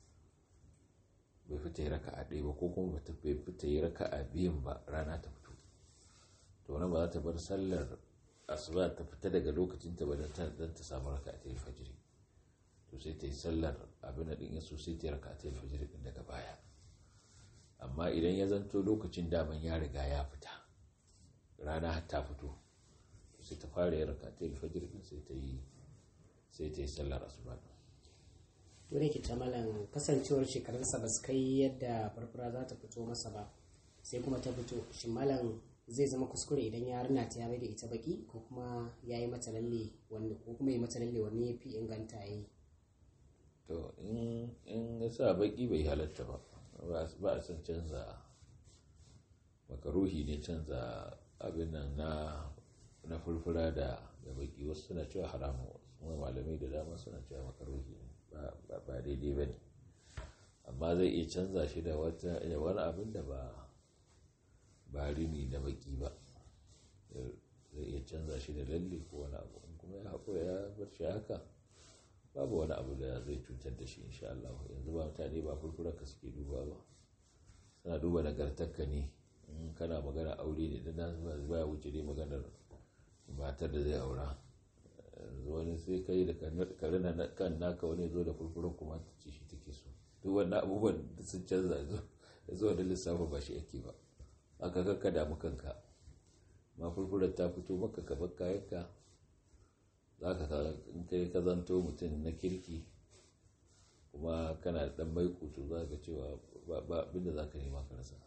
bai fita ya raka'a ɗaya ba ko kuma bai fita ya raka'a biyun ba rana ta fito, to wannan ba za ta bar sallar asuba ta fita daga lokacinta ba don ta samu raka'atul fajr, to sai ta yi sallar abin da din yaso sai ta yi raka'atul fajr din daga baya. Amma idan ya zanto lokacin daman ya riga ya fita rana har ta fito, sai ta fara yin raka'atul fajr din sai ta yi sai ta yi sallar asuba. Wani ke ta malam kasancewar shekarunsa ba su kai yadda farfara za ta fito masa ba sai kuma ta fito, shi malam zai zama kuskure idan ya rina ta ya mai da ita baki ko kuma ya yi mata lalle wanda ko kuma ya mata lalle wanne ya fi inganta ya yi? To in in ya sa baki bai halatta ba ba a san canza, makaruhi ne canza abin nan na na furfura da da baki, wasu suna cewa haramu, kuma malamai da dama suna cewa makaruhi ne ba ba daidai bane, amma zai iya canza shi da wata wani abin da ba ba rini da baki ba, zai iya canza shi da lalle ko wani abu, kuma ya haƙura ya bar shi haka babu wani abu da zai cutar da shi insha Allah. Yanzu ba mutane ba furfura ka suke duba ba, suna duba nagartarka ne, in kana magana aure ne da nasu ba ya wuce ne maganar matar da zai aura. Yanzu wani sai kai da karina kan naka wani zo da furfuran kuma ta ce shi take so, duk wannan abubuwan da sun canza yanzu da lissafa ba shi yake ba, aka kakka damu kanka, ma furfurar ta fito maka ka bar kayanka, za ka in kai ka zanto mutum na kirki kuma kana da dan mai kutu za ka cewa ba abinda za ka nema ka rasa.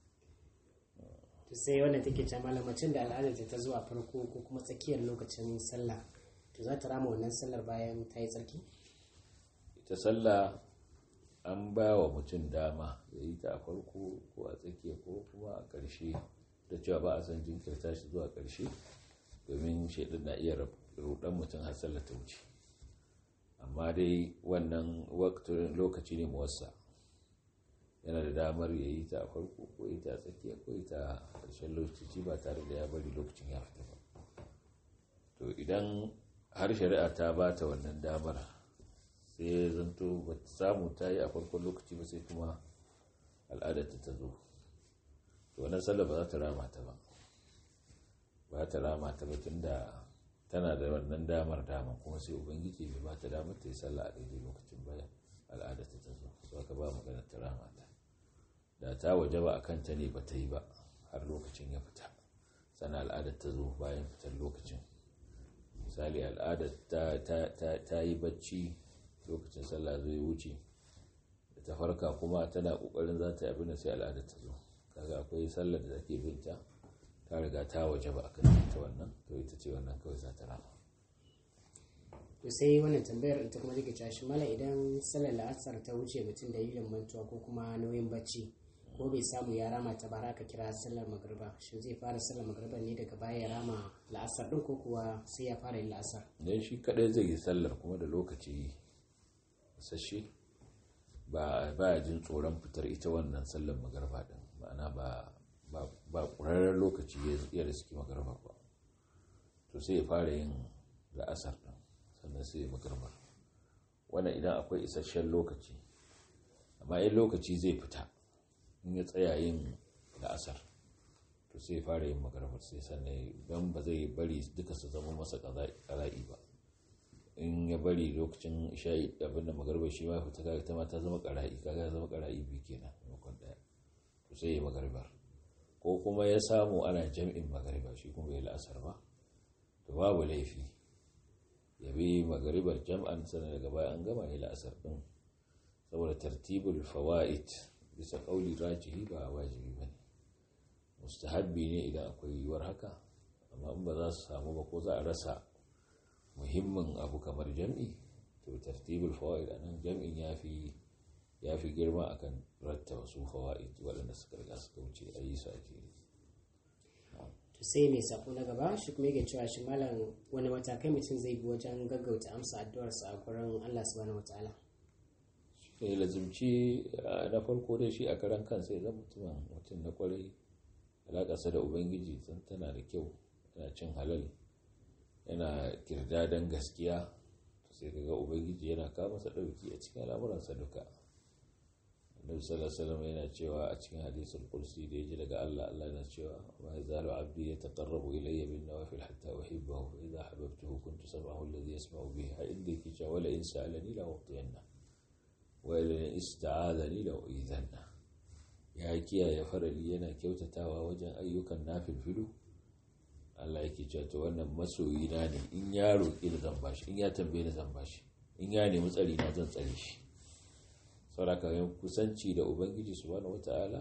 To sai wannan take ce malamacin da al'adar ta zuwa farko ko kuma tsakiyar lokacin sallah, to za ta rama wannan sallar bayan ta yi tsarki? Ita sallah an ba wa mutum dama ya yi ta a farko ko a tsakiya ko kuma a ƙarshe, da cewa ba a san jinkirta shi zuwa ƙarshe domin shaidan na iya rudan mutum har sallar ta wuce. Amma dai wannan lokaci ne muwassa, yana da damar ya yi ta a farko ko yi ta a tsakiya ko yi ta a ƙarshen lokaci ba tare da ya bari lokacin ya fita ba. To idan har shari'a ta ba ta wannan damar sai ya zanto ba ta samu ta yi a farkon lokaci ba sai kuma al'adarta ta zo, to wannan sallar ba za ta rama ta ba ba ta rama ta ba tunda tana da wannan damar dama kuma sai ubangiji bai ba ta damar ta yi sallah a daidai lokacin bayan al'ada ta zo so aka ba magana ta rama ta da ta waje ba a kanta ne ba ta yi ba har lokacin ya fita sannan al'adar ta zo bayan fitar lokacin. Misali al'adar ta, ta, ta, ta yi bacci lokacin sallah zai wuce da ta farka kuma tana kokarin za ta yi abin da sai al'adar ta zo kaga akwai sallar da take binta ta riga ta waje ba akan ta wannan to ita ce wannan kawai za ta rama. To sai wannan tambayar ita kuma take cewa shi mala idan sallar la'asar ta wuce mutum da yin mantuwa ko kuma nauyin bacci ko bai samu ya rama ta bara ka kira sallar magriba shi zai fara sallar magriba ne daga baya ya rama la'asar din ko kuwa sai ya fara yin la'asar? Dan shi kadai zai yi sallar kuma da lokaci sashe ba ba jin tsoron fitar ita wannan sallar magriba din ma'ana ba ba ba ƙurarren lokaci ya riski magriba ba to sai ya fara yin la'asar din sannan sai ya magriba wannan idan akwai isasshen lokaci amma in lokaci zai fita in ya tsaya yin la'asar to sai fara yin magaribar sai sannan don ba zai bari duka su zama masa ƙara'i ba in ya bari lokacin isha'i abinda magaribar shi ma fita kaga ta ma ta zama ƙara'i kaga zama ƙara'i biyu kenan maimakon ɗaya to sai ya magaribar ko kuma ya samu ana jam'in magariba shi kuma bai la'asar ba to babu laifi ya bi magaribar jam'an sannan daga baya an gama ya la'asar ɗin saboda tartibul fawaid bisa kauli rajihi ba wajibi ba ne mustahabbi ne idan akwai yiwuwar haka amma in ba za su samu ba ko za a rasa muhimmin abu kamar jam'i to tartibul fawaid anan jam'in yafi yafi girma akan rattaba su fawaid waɗanda suka riga suka wuce a yi su ake to sai mai sako na gaba shi kuma yake cewa shi malam wani matakai mutum zai bi wajen gaggauta amsa addu'arsa a gurin Allah subhanahu wataala? ne lazimci na farko dai shi a karan kansa ya zama mutum na kwarai alaƙasa da ubangiji zan tana da kyau yana cin halal yana kirdadan gaskiya sai kaga ubangiji yana kawo masa ɗauki a cikin al'amuransa duka. Annabi sallallahu alaihi wasallam yana cewa a cikin hadisul qudsi da yaji daga Allah Allah yana cewa wa yazalu abdi yataqarrabu ilayya bin nawafil hatta uhibbahu fa idha ahbabtuhu kuntu sam'ahu alladhi yasma'u bihi a inda yake cewa wala in sa'alani la u'tiyanna wa'ilin ista'adani da wa'izanna ya kiyaye farali yana kyautatawa wajen ayyukan nafilfilu Allah yake cewa to wannan masoyi na ne in ya roƙi da zan bashi in ya tambaye da zan bashi in ya nemi tsari na zan tsare shi saboda yin kusanci da ubangiji subhanahu wata'ala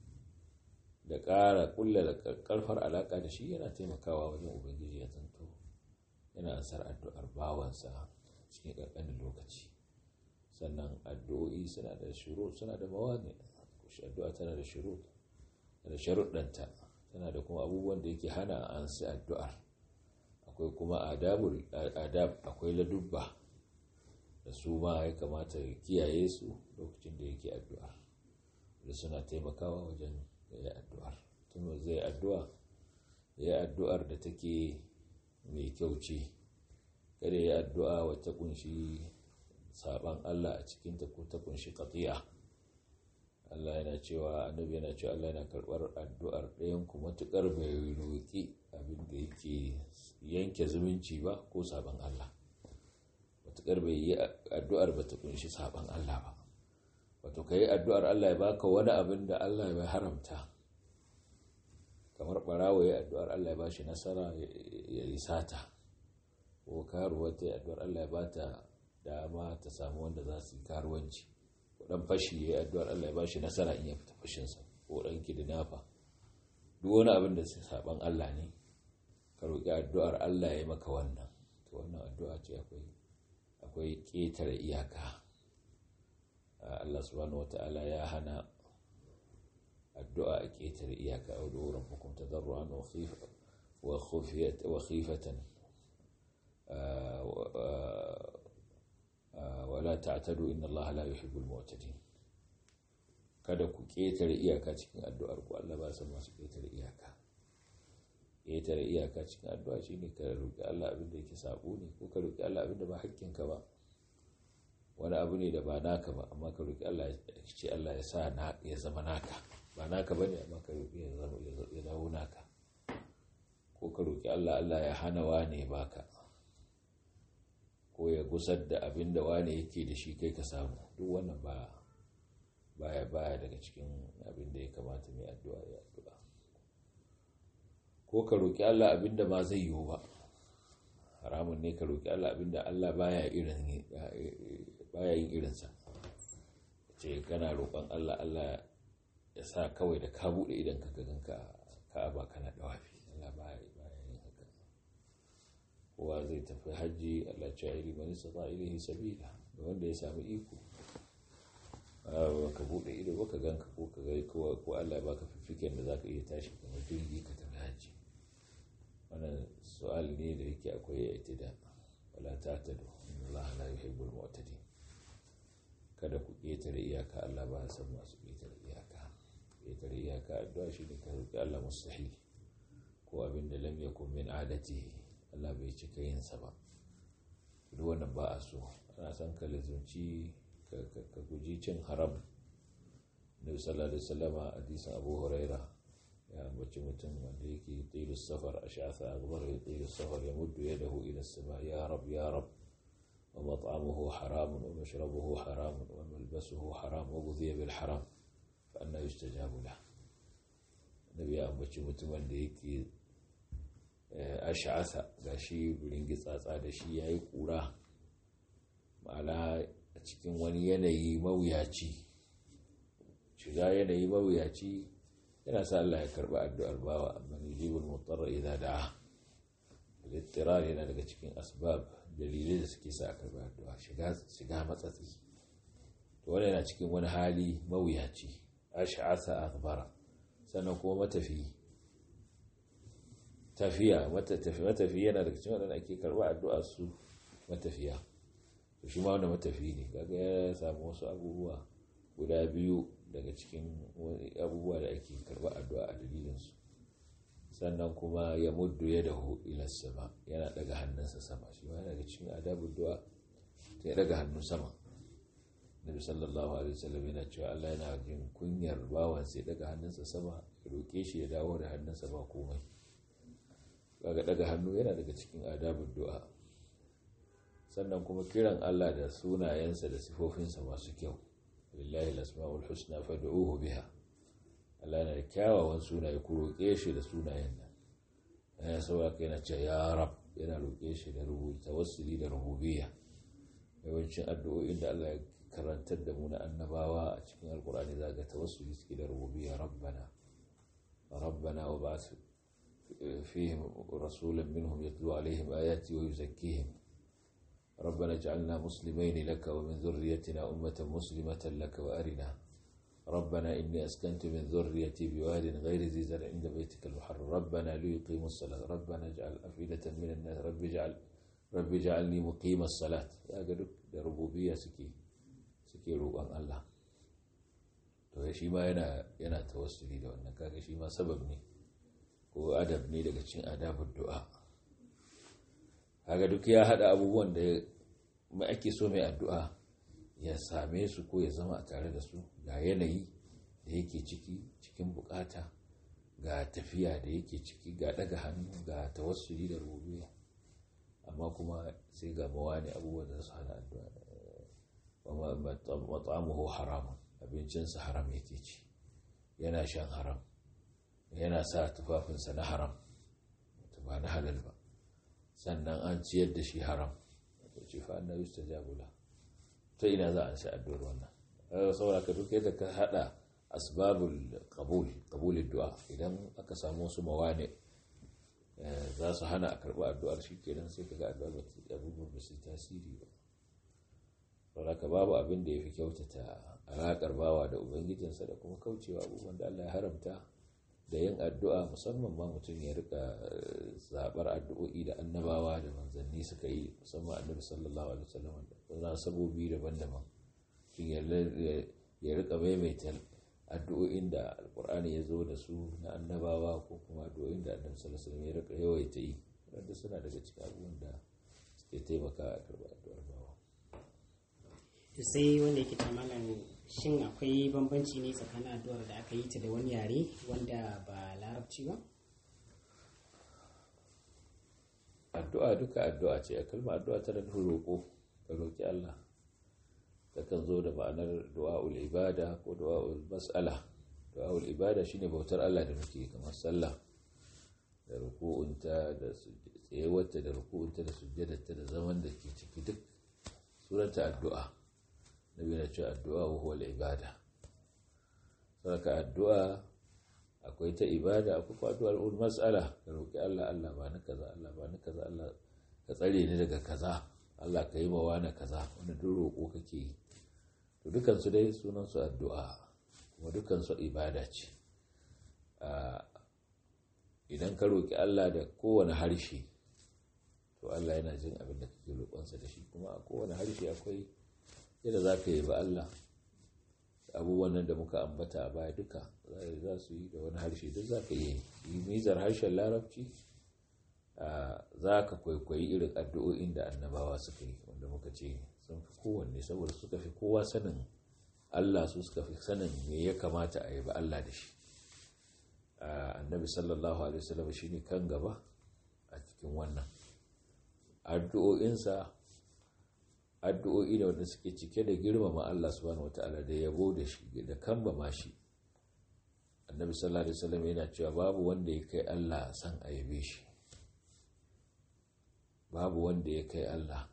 da ƙara kulla da ƙarfar alaƙa da shi yana taimakawa wajen ubangiji ya zanto yana ansar addu'ar bawansa cikin ƙanƙanin lokaci. Sannan addu'o'i suna da shuru suna da mawani addu'a tana da shuru da sharuɗanta tana da kuma abubuwan da yake hana an sai addu'ar akwai kuma adabul adab akwai ladubba da su ma ya kamata ya kiyaye su lokacin da yake addu'ar da suna taimakawa wajen yayi addu'ar tun zai addu'a yayi addu'ar da take mai kyau ce kada yayi addu'a wacce kunshi saban Allah a cikin ta ko ta kunshi qati'a Allah yana cewa annabi yana cewa Allah yana karbar addu'ar ɗayan ku matukar bai roki abin da yake yanke zumunci ba ko saban Allah matukar bai yi addu'ar ba ta kunshi saban Allah ba wato kai addu'ar Allah ya baka wani abin da Allah ya haramta kamar barawo ya addu'ar Allah ya bashi nasara ya yi sata ko karuwa ta addu'ar Allah ya bata dama ta samu wanda za su yi karuwanci ko dan fashi ya yi addu'ar Allah ya bashi nasara in ya fita fashinsa ko dan kidnafa duk wani abin da saban Allah ne ka roki addu'ar Allah ya maka wannan to wannan addu'a ce akwai akwai ketare iyaka Allah subhanahu wataala ya hana addu'a a ketare iyaka wa du'u rabbukum tadarruan wa khifatan wa khufiyatan wa khifatan wala ta'tadu inna Allah la yuhibbul mu'tadin kada ku ketare iyaka cikin addu'ar ku Allah ba san masu ketare iyaka ketare iyaka cikin addu'a shine ka roki Allah abin da yake sabo ne ko ka roki Allah abin da ba hakkinka ba wani abu ne da ba naka ba amma ka roki Allah ya ce Allah ya sa na ya zama naka ba naka bane amma ka roƙi ya zama ya dawo naka, ko ka roƙi Allah Allah ya hana wane baka, ko ya gusar da abin da wane yake da shi kai ka samu. Duk wannan ba baya baya daga cikin abin da ya kamata mai addu'a ya addu'a. Ko ka roƙi Allah abin da ba zai yiwu ba, haramun ne ka roƙi Allah abin da Allah baya irin baya yin irinsa. Ce kana roƙon Allah Allah ya sa kawai da ka buɗe idan ka ganka Ka'aba kana dawafi, Allah baya baya yin haka. Kowa zai tafi hajji, Allah ya ce liman istata ilayhi sabila, ga wanda ya samu iko. Ka buɗe ido baka ganka ko ka ga ko Allah ya baka fifiken da zaka iya tashi kamar jirgi ka tafi hajji. Wannan su'al ne da yake akwai itida, wala ta'tadu inna Allah la yuhibbul mu'tadin. Kada ku ƙetare iyaka, Allah ba ya san masu ƙetare iyaka. Ƙetare iyaka addu'a shi ne ka roƙi Allah mustahil, ko abin da lam yakun min adatihi, Allah bai cika yin sa ba. Duk wannan ba a so. Ana san ka lazunci ka guji cin haram. Nabi sallallahu alaihi wasallam a hadisin Abu Huraira ya ambaci mutum wanda yake tsilu safar ash'atha aghbar tsilu safar yamuddu yadahu ila as-sama ya rab ya rab wa mat'amuhu haram wa mashrabuhu haram wa malbasuhu haram wa ghudhiya bil haram fa anna yustajabu lahu. Nabi ya ambaci mutum wanda yake ash'atha gashi burin gitsatsa da shi yayi kura, ma'ana a cikin wani yanayi mawuyaci. Shiga yanayi mawuyaci yana sa Allah ya karba addu'ar bawa, amma yujibul mutarra idza da'a. Al-ittirar yana daga cikin asbab, dalilai da suke sa a karba addu'a. Shiga shiga matsatsi, to wannan yana cikin wani hali mawuyaci. Ash'atha aghbara. Sannan kuma matafi tafiya matafi matafi yana daga cikin wanda ake karba addu'a su matafiya. To shi ma wanda matafi ne, kaga ya samu wasu abubuwa guda biyu daga cikin abubuwa da ake karba addu'a a dalilinsu. Sannan kuma ya muddu ya dahu ila sama, yana daga hannunsa sama. Shi ma daga cikin adabud du'a ta ya daga hannun sama. Nabi sallallahu alaihi wasallam yana cewa Allah yana jin kunyar bawan sai daga hannunsa sama, ya roke shi ya dawo da hannunsa ba komai. Kaga daga hannu yana daga cikin adabud du'a. Sannan kuma kiran Allah da sunayensa da sifofinsa masu kyau. Lillahi al-asma'ul husna fad'uhu biha. Allah yana da kyawawan sunaye, ku roƙe shi da sunayen nan. Ya sauka yana cewa ya rab, yana roƙe shi da rubuta tawassuli da rububiyya. Yawancin addu'o'in da Allah ya karantar da mu na annabawa a cikin alqur'ani zaga tawassuli suke da rububiyya. Rabbana rabbana wa ba'ath fihim rasulan minhum yatlu alaihim ayati wa yuzakkihim. ربنا اجعلنا مسلمين لك ومن ذريتنا أمة مسلمة لك وأرنا ربنا إني أسكنت من ذريتي بواد غير ذي زرع عند بيتك المحرم ربنا ليقيموا الصلاة ربنا اجعل أفئدة من الناس رب اجعل رب اجعلني مقيم الصلاة. يا قدك ربوبية سكي سكي روان الله. to shi ma yana yana tawassuli da wannan, kaga shi ma sabab ne ko adab ne daga cikin adabud du'a. Kaga duk ya hada abubuwan da mai ake so mai addu'a ya same su ko ya zama a tare da su, ga yanayi da yake ciki cikin bukata, ga tafiya da yake ciki, ga daga hannu, ga tawassuli da rububiyya. Amma kuma sai ga mawani abubuwan da su hana addu'a. wa mat'amuhu haram, abincinsa haram yake ci, yana shan haram, yana sa tufafinsa na haram, ba na halal ba, sannan an ciyar da shi haram. ce fa annabi yustajabu la, ta ina za a sai addu'ar wannan? Saboda ka duk yadda ka hada asbabul qabul qabulid du'a, idan aka samu wasu mawani za su hana a karba addu'ar, shi kenan sai kaga addu'ar abubuwan ba su tasiri ba. Saboda ka babu abin da yafi kyautata alaƙar bawa da ubangijinsa da kuma kaucewa abubuwan da Allah ya haramta da yin addu'a, musamman ma mutum ya rika zabar addu'o'i da annabawa da manzanni suka yi, musamman annabi sallallahu alaihi wasallam, wannan sabobi daban-daban. Kin ya rika maimaita addu'o'in da alqur'ani ya zo da su na annabawa, ko kuma addu'o'in da annabi sallallahu alaihi wasallam ya rika yawaita yi, wanda suna daga cikin abubuwan da suke taimaka a karɓar addu'ar bawa. to sai wanda yake ta malam shin akwai bambanci ne tsakanin addu'ar da aka yi ta da wani yare wanda ba larabci ba? addu'a duka addu'a ce, a kalma addu'a tana nufin roƙo, ka roƙi Allah, takan zo da ma'anar du'a'ul ibada ko du'a'ul mas'ala. Du'a'ul ibada shine bautar Allah da muke kamar sallah da ruku'unta da tsayewarta da ruku'unta da sujjadarta da zaman da ke ciki, duk surata addu'a. Nabi na ce addu'a huwa al-ibada. Saka addu'a akwai ta ibada, akwai kuma addu'ar ul mas'ala, ka roki Allah, Allah ba ni kaza, Allah ba ni kaza, Allah ka tsare ni daga kaza, Allah ka yi ma wani kaza, wanda duk roƙo kake yi. To dukan su dai sunan su addu'a, kuma dukan su ibada ce. Idan ka roki Allah da kowane harshe, to Allah yana jin abin da kake roƙonsa da shi, kuma a kowane harshe akwai yadda za ka yi ba Allah. Abubuwan nan da muka ambata a baya duka za su yi da wani harshe, duk za ka yi mizar harshen larabci, za ka kwaikwayi irin addu'o'in da annabawa suka yi, wanda muka ce sun fi kowanne, saboda suka fi kowa sanin Allah, su suka fi sanin me ya kamata a yi ba Allah da shi. Annabi sallallahu alaihi wasallam shi ne kan gaba a cikin wannan addu'o'insa. Addu'o'i da wanda suke cike da girmama Allah subhanahu wataala da yabo da shi da kambama shi. Annabi sallallahu alaihi wasallam yana cewa babu wanda ya kai Allah san a yabe shi, babu wanda ya kai Allah,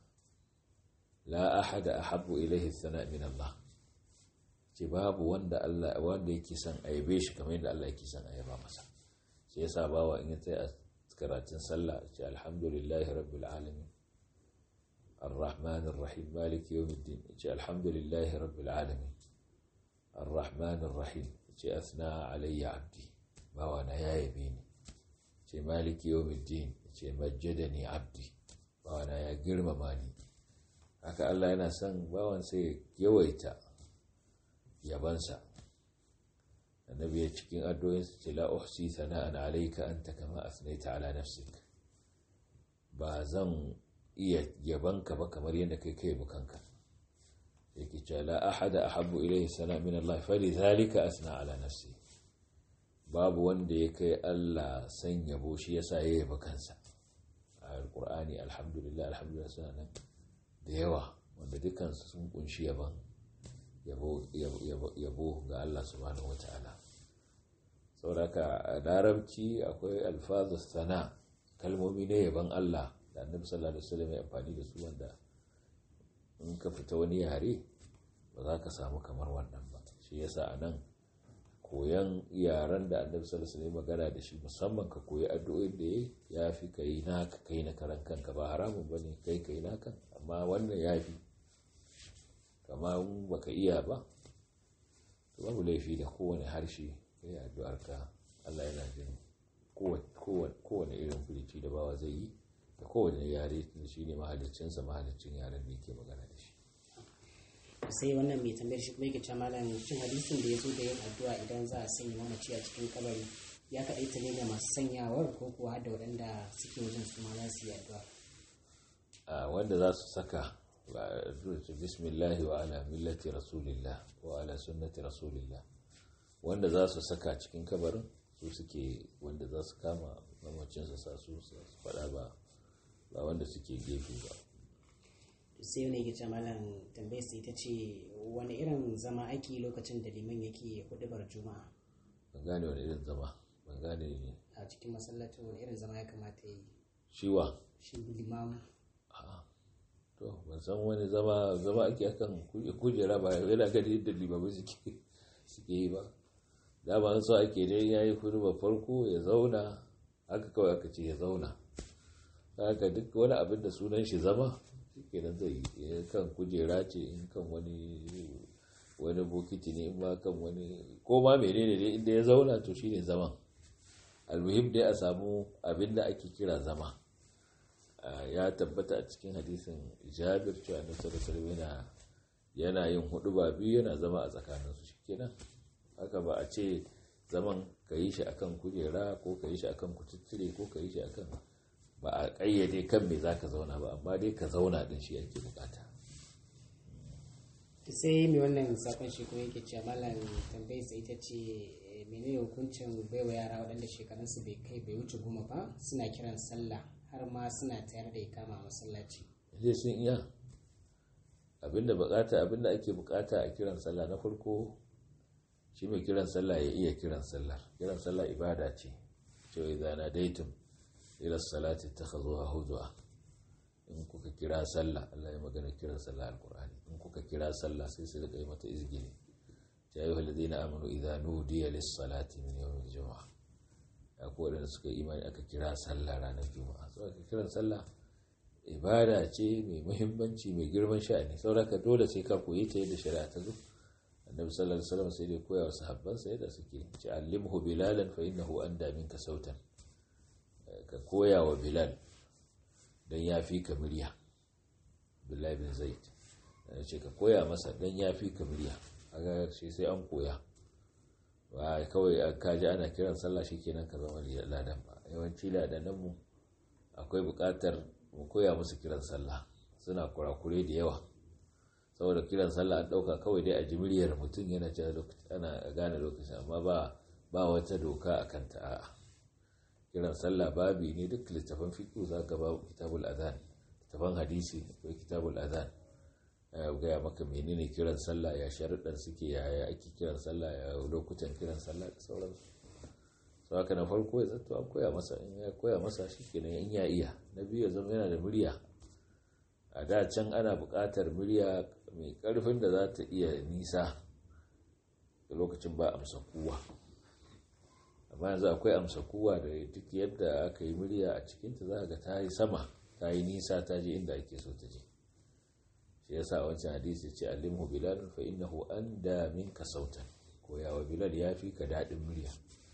la ahada ahabbu ilayhi thana min Allah. Ce babu wanda Allah wanda yake san a yabe shi kamar yadda Allah yake san a yaba masa. Sai yasa bawa in ya tsaya karatun sallah ce alhamdulillahi rabbil alamin الرحمن الرحيم مالك يوم الدين، الحمد لله رب العالمين الرحمن الرحيم، أثنى علي عبدي باوانا يا يبيني، مالك يوم الدين مجدني عبدي باوانا يا girma mani. Haka Allah yana son bawan sai yawaita yabansa. Annabi ya cikin addu'o'insa ce la uhsi sana'an alayka anta kama asnaita ala nafsik, ba zan iya yabanka ba kamar yadda kai kai bukanka. Yake cewa la ahada ahabbu ilayhi sana min Allah fa lidhalika asna ala nafsi, babu wanda ya kai Allah san yabo, shi yasa ya yaba kansa. Alqur'ani alhamdulillah alhamdulillah sanan da yawa wanda dukan su sun kunshi yaban yabo yabo yabo ga Allah subhanahu wataala. Saboda a larabci akwai alfazus sana, kalmomi ne yaban Allah da annabi sallallahu alaihi wasallam ya amfani da su, wanda in ka fita wani yare ba za ka samu kamar wannan ba. Shi yasa anan koyan yaran da annabi sallallahu alaihi wasallam magana da shi, musamman ka koyi addu'o'in da ya fi kai naka kai na karan kanka, ba haramun bane kai kai naka, amma wannan yafi. Kama in baka iya ba to babu laifi da kowane harshe kai addu'arka, Allah yana jin kowane kowane irin furici da bawa zai yi da kowane yare, shi ne mahaliccinsa mahalicin yaren da yake magana da shi. Sai wannan mai tambayar shi kuma yake cewa malam, cin hadisin da ya zo da yin addu'a idan za a sanya mamaci a cikin kabari ya kaɗaita ne da masu sanyawar ko kuwa da waɗanda suke wajen su ma za su yi addu'a? A wanda za su saka bismillahi wa ala millati rasulillah wa ala sunnati rasulillah, wanda za su saka cikin kabarin su suke, wanda za su kama mamacinsa sa su faɗa ba ba wanda suke gefe ba. Sai wani yake malam tambayar sai ta ce wani irin zama ake lokacin da liman yake hudubar juma'a? Ban gane wani irin zama, ban gane ne. A cikin masallacin wani irin zama ya kamata yi? Shiwa? Shi limamu. A'a, to ban san wani zama zama ake akan kujera ba, yana gani yadda limamai suke suke yi ba. Dama an so ake dai yayi hudubar farko ya zauna, haka kawai aka ce ya zauna. Haka duk wani abin da sunan shi zama kenan zai yi, kan kujera ce, in kan wani wani bokiti ne, in ma kan wani ko ma menene dai inda ya zauna to shine zaman. Almuhim dai a samu abin da ake kira zama. Ya tabbata a cikin hadisin Jabir cewa Annabi sallallahu alaihi wasallam yana yin huduba biyu yana zama a tsakanin su, shikenan. Haka ba a ce zaman ka yi shi akan kujera ko ka yi shi akan kututture ko ka yi shi akan, ba a ƙayyade kan me za ka zauna ba, amma dai ka zauna ɗin shi yake bukata. sai mai wannan sakon shi kuma yake cewa malam tambayar sa ita ce menene hukuncin baiwa yara waɗanda shekarunsu bai kai bai wuce goma ba suna kiran sallah har ma suna tayar da ikama a masallaci. Zai sun iya abinda bukata abinda ake bukata a kiran sallah na farko shi mai kiran sallah ya iya kiran sallah. Kiran sallah ibada ce, cewa idza nadaitum ila salati takhuzuha huzwa. In kuka kira sallah, Allah ya magana kiran sallah alqur'ani, in kuka kira sallah sai su rika mata izgili. Ya ayyuhal ladina amanu idza nudiya lis salati min yawmil jumu'ah. Akwai wanda suka imani aka kira sallah ranar juma'a. So aka kiran sallah ibada ce mai muhimmanci mai girman sha'ani, saboda dole sai ka koyi ta yadda shari'a ta zo. Annabi sallallahu alaihi wasallam sai dai koya wa sahabbansa yadda suke ce allimhu bilalan fa innahu anda minka sautan. Ka koya wa bilal dan yafi ka murya. Billahi bin Zaid ya ce ka koya masa dan yafi ka murya. Aga shi sai an koya. Ba kawai ka ji ana kiran sallah shikenan ka zama ladan ba. Yawanci ladanan mu akwai buƙatar mu koya musu kiran sallah, suna kurakure da yawa. Saboda kiran sallah an dauka kawai dai a jimriyar mutum yana cewa lokaci ana gane lokacin, amma ba ba wata doka akan ta. A'a, kiran sallah babi ne, duk littafin fiqh zaka ba kitabul adhan, littafin hadisi akwai kitabul adhan, ya ga maka menene kiran sallah, ya sharuɗan suke, ya ake kiran sallah, ya lokutan kiran sallah da sauransu. So haka na farko ya zato an koya masa, in ya koya masa shikenan in ya iya. Na biyu ya zama yana da murya. A da can ana buƙatar murya mai ƙarfin da za ta iya nisa da lokacin ba amsa kuwa, amma yanzu akwai amsa kuwa da duk yadda aka yi murya a cikinta za ga ta yi sama, ta yi nisa, ta je inda ake so ta je. Shi yasa wancan hadisi ce alimhu bilal fa innahu anda minka sautan. Koyawa bilal ya fi ka daɗin murya,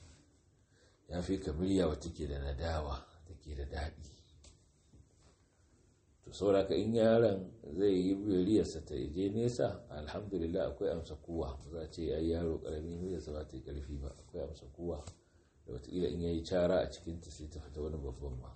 ya fi ka murya wata ke da nadawa, take da daɗi. To sauraka in yaron zai yi muryarsa ta je nesa, alhamdulillah akwai amsa kuwa. Za a ce ai yaro karami muryarsa ba ta yi karfi ba, akwai amsa kuwa da wataƙila in yayi cara a cikin ta sai ta fita wani babban ma.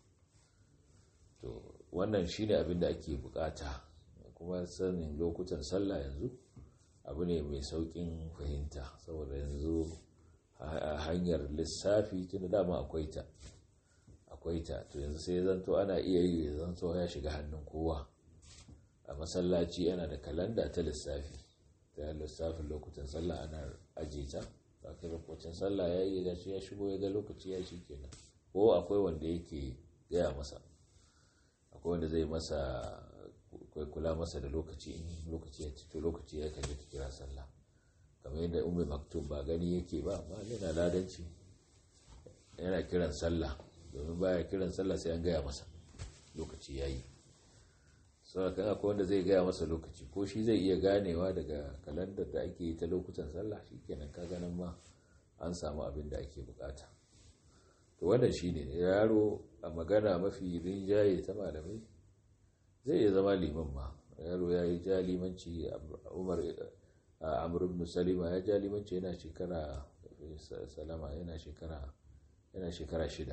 To wannan shine abin da ake bukata. Kuma sanin lokutan sallah yanzu abu ne mai saukin fahimta, saboda yanzu a hanyar lissafi tun da dama akwai ta akwai ta to yanzu sai zanto ana iya yi, zanto ya shiga hannun kowa. A masallaci yana da kalanda ta lissafi, ta lissafin lokutan sallah ana aje ta. Kafin lokacin sallah ya yi gashi ya shigo ya ga lokaci ya shi kenan, ko akwai wanda yake gaya masa, akwai wanda zai masa kula masa da lokaci, in lokaci ya ci to lokaci ya kaje kira sallah. Kamar yadda Ummu Maktum ba gani yake ba, amma yana ladanci, yana kiran sallah, domin baya kiran sallah sai an gaya masa lokaci yayi. Saboda kan akwai wanda zai gaya masa lokaci, ko shi zai iya ganewa daga kalandar da ake yi ta lokutan sallah, shikenan ka ganin ma an samu abin da ake bukata. To wannan shine yaro a magana mafi rinjaye ta malamai zai iya zama liman ma. Yaro yayi ja limanci, Umar Amr ibn Salima ya ja limanci yana shekara salama yana shekara yana shekara shida.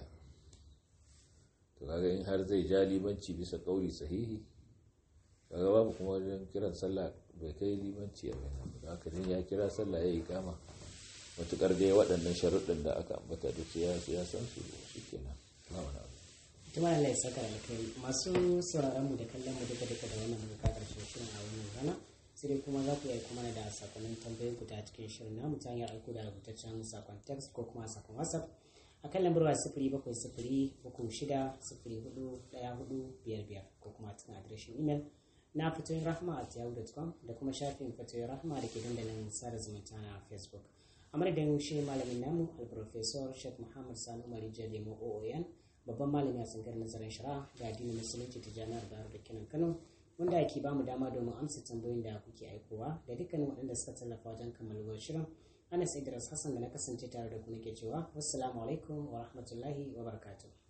To kaga in har zai ja limanci bisa kauli sahihi, kaga babu kuma wajen kiran sallah bai kai limanci a bayan da haka ne ya kira sallah ya yi kama, matukar dai waɗannan sharuɗin da aka ambata duk ya ya san su shikenan ba wani abu. Tuma Allah ya saka alkai. Masu sauraron mu da kallon mu duka duka da wannan muka karshen shirin a wannan rana, sai dai kuma za ku yi kuma da sakonnin tambayoyin ku ta cikin shirin namu ta hanyar aiko da rubutaccen sakon text ko kuma sakon WhatsApp a kan lambar waya sifiri bakwai sifiri uku shida sifiri hudu ɗaya hudu biyar biyar, ko kuma cikin adireshin imel na fatoyin rahma at yahoo dot com da kuma shafin fatoyin rahma da ke dandalin sada zumunta na Facebook. A madadin shi malamin namu al-Professor Sheikh Muhammad Sani Umar Jalemo O O N, babban malami a tsangar nazarin shari'a da addinin musulunci ta jami'ar Bayero da Kenan Kano, wanda ake ba mu dama domin amsa tambayoyin da kuke aikowa, da dukkanin waɗanda suka tallafa wajen kammaluwar shirin. Anas Idris Hassan da na kasance tare da ku nake cewa wassalamu alaikum wa rahmatullahi wa barakatuh.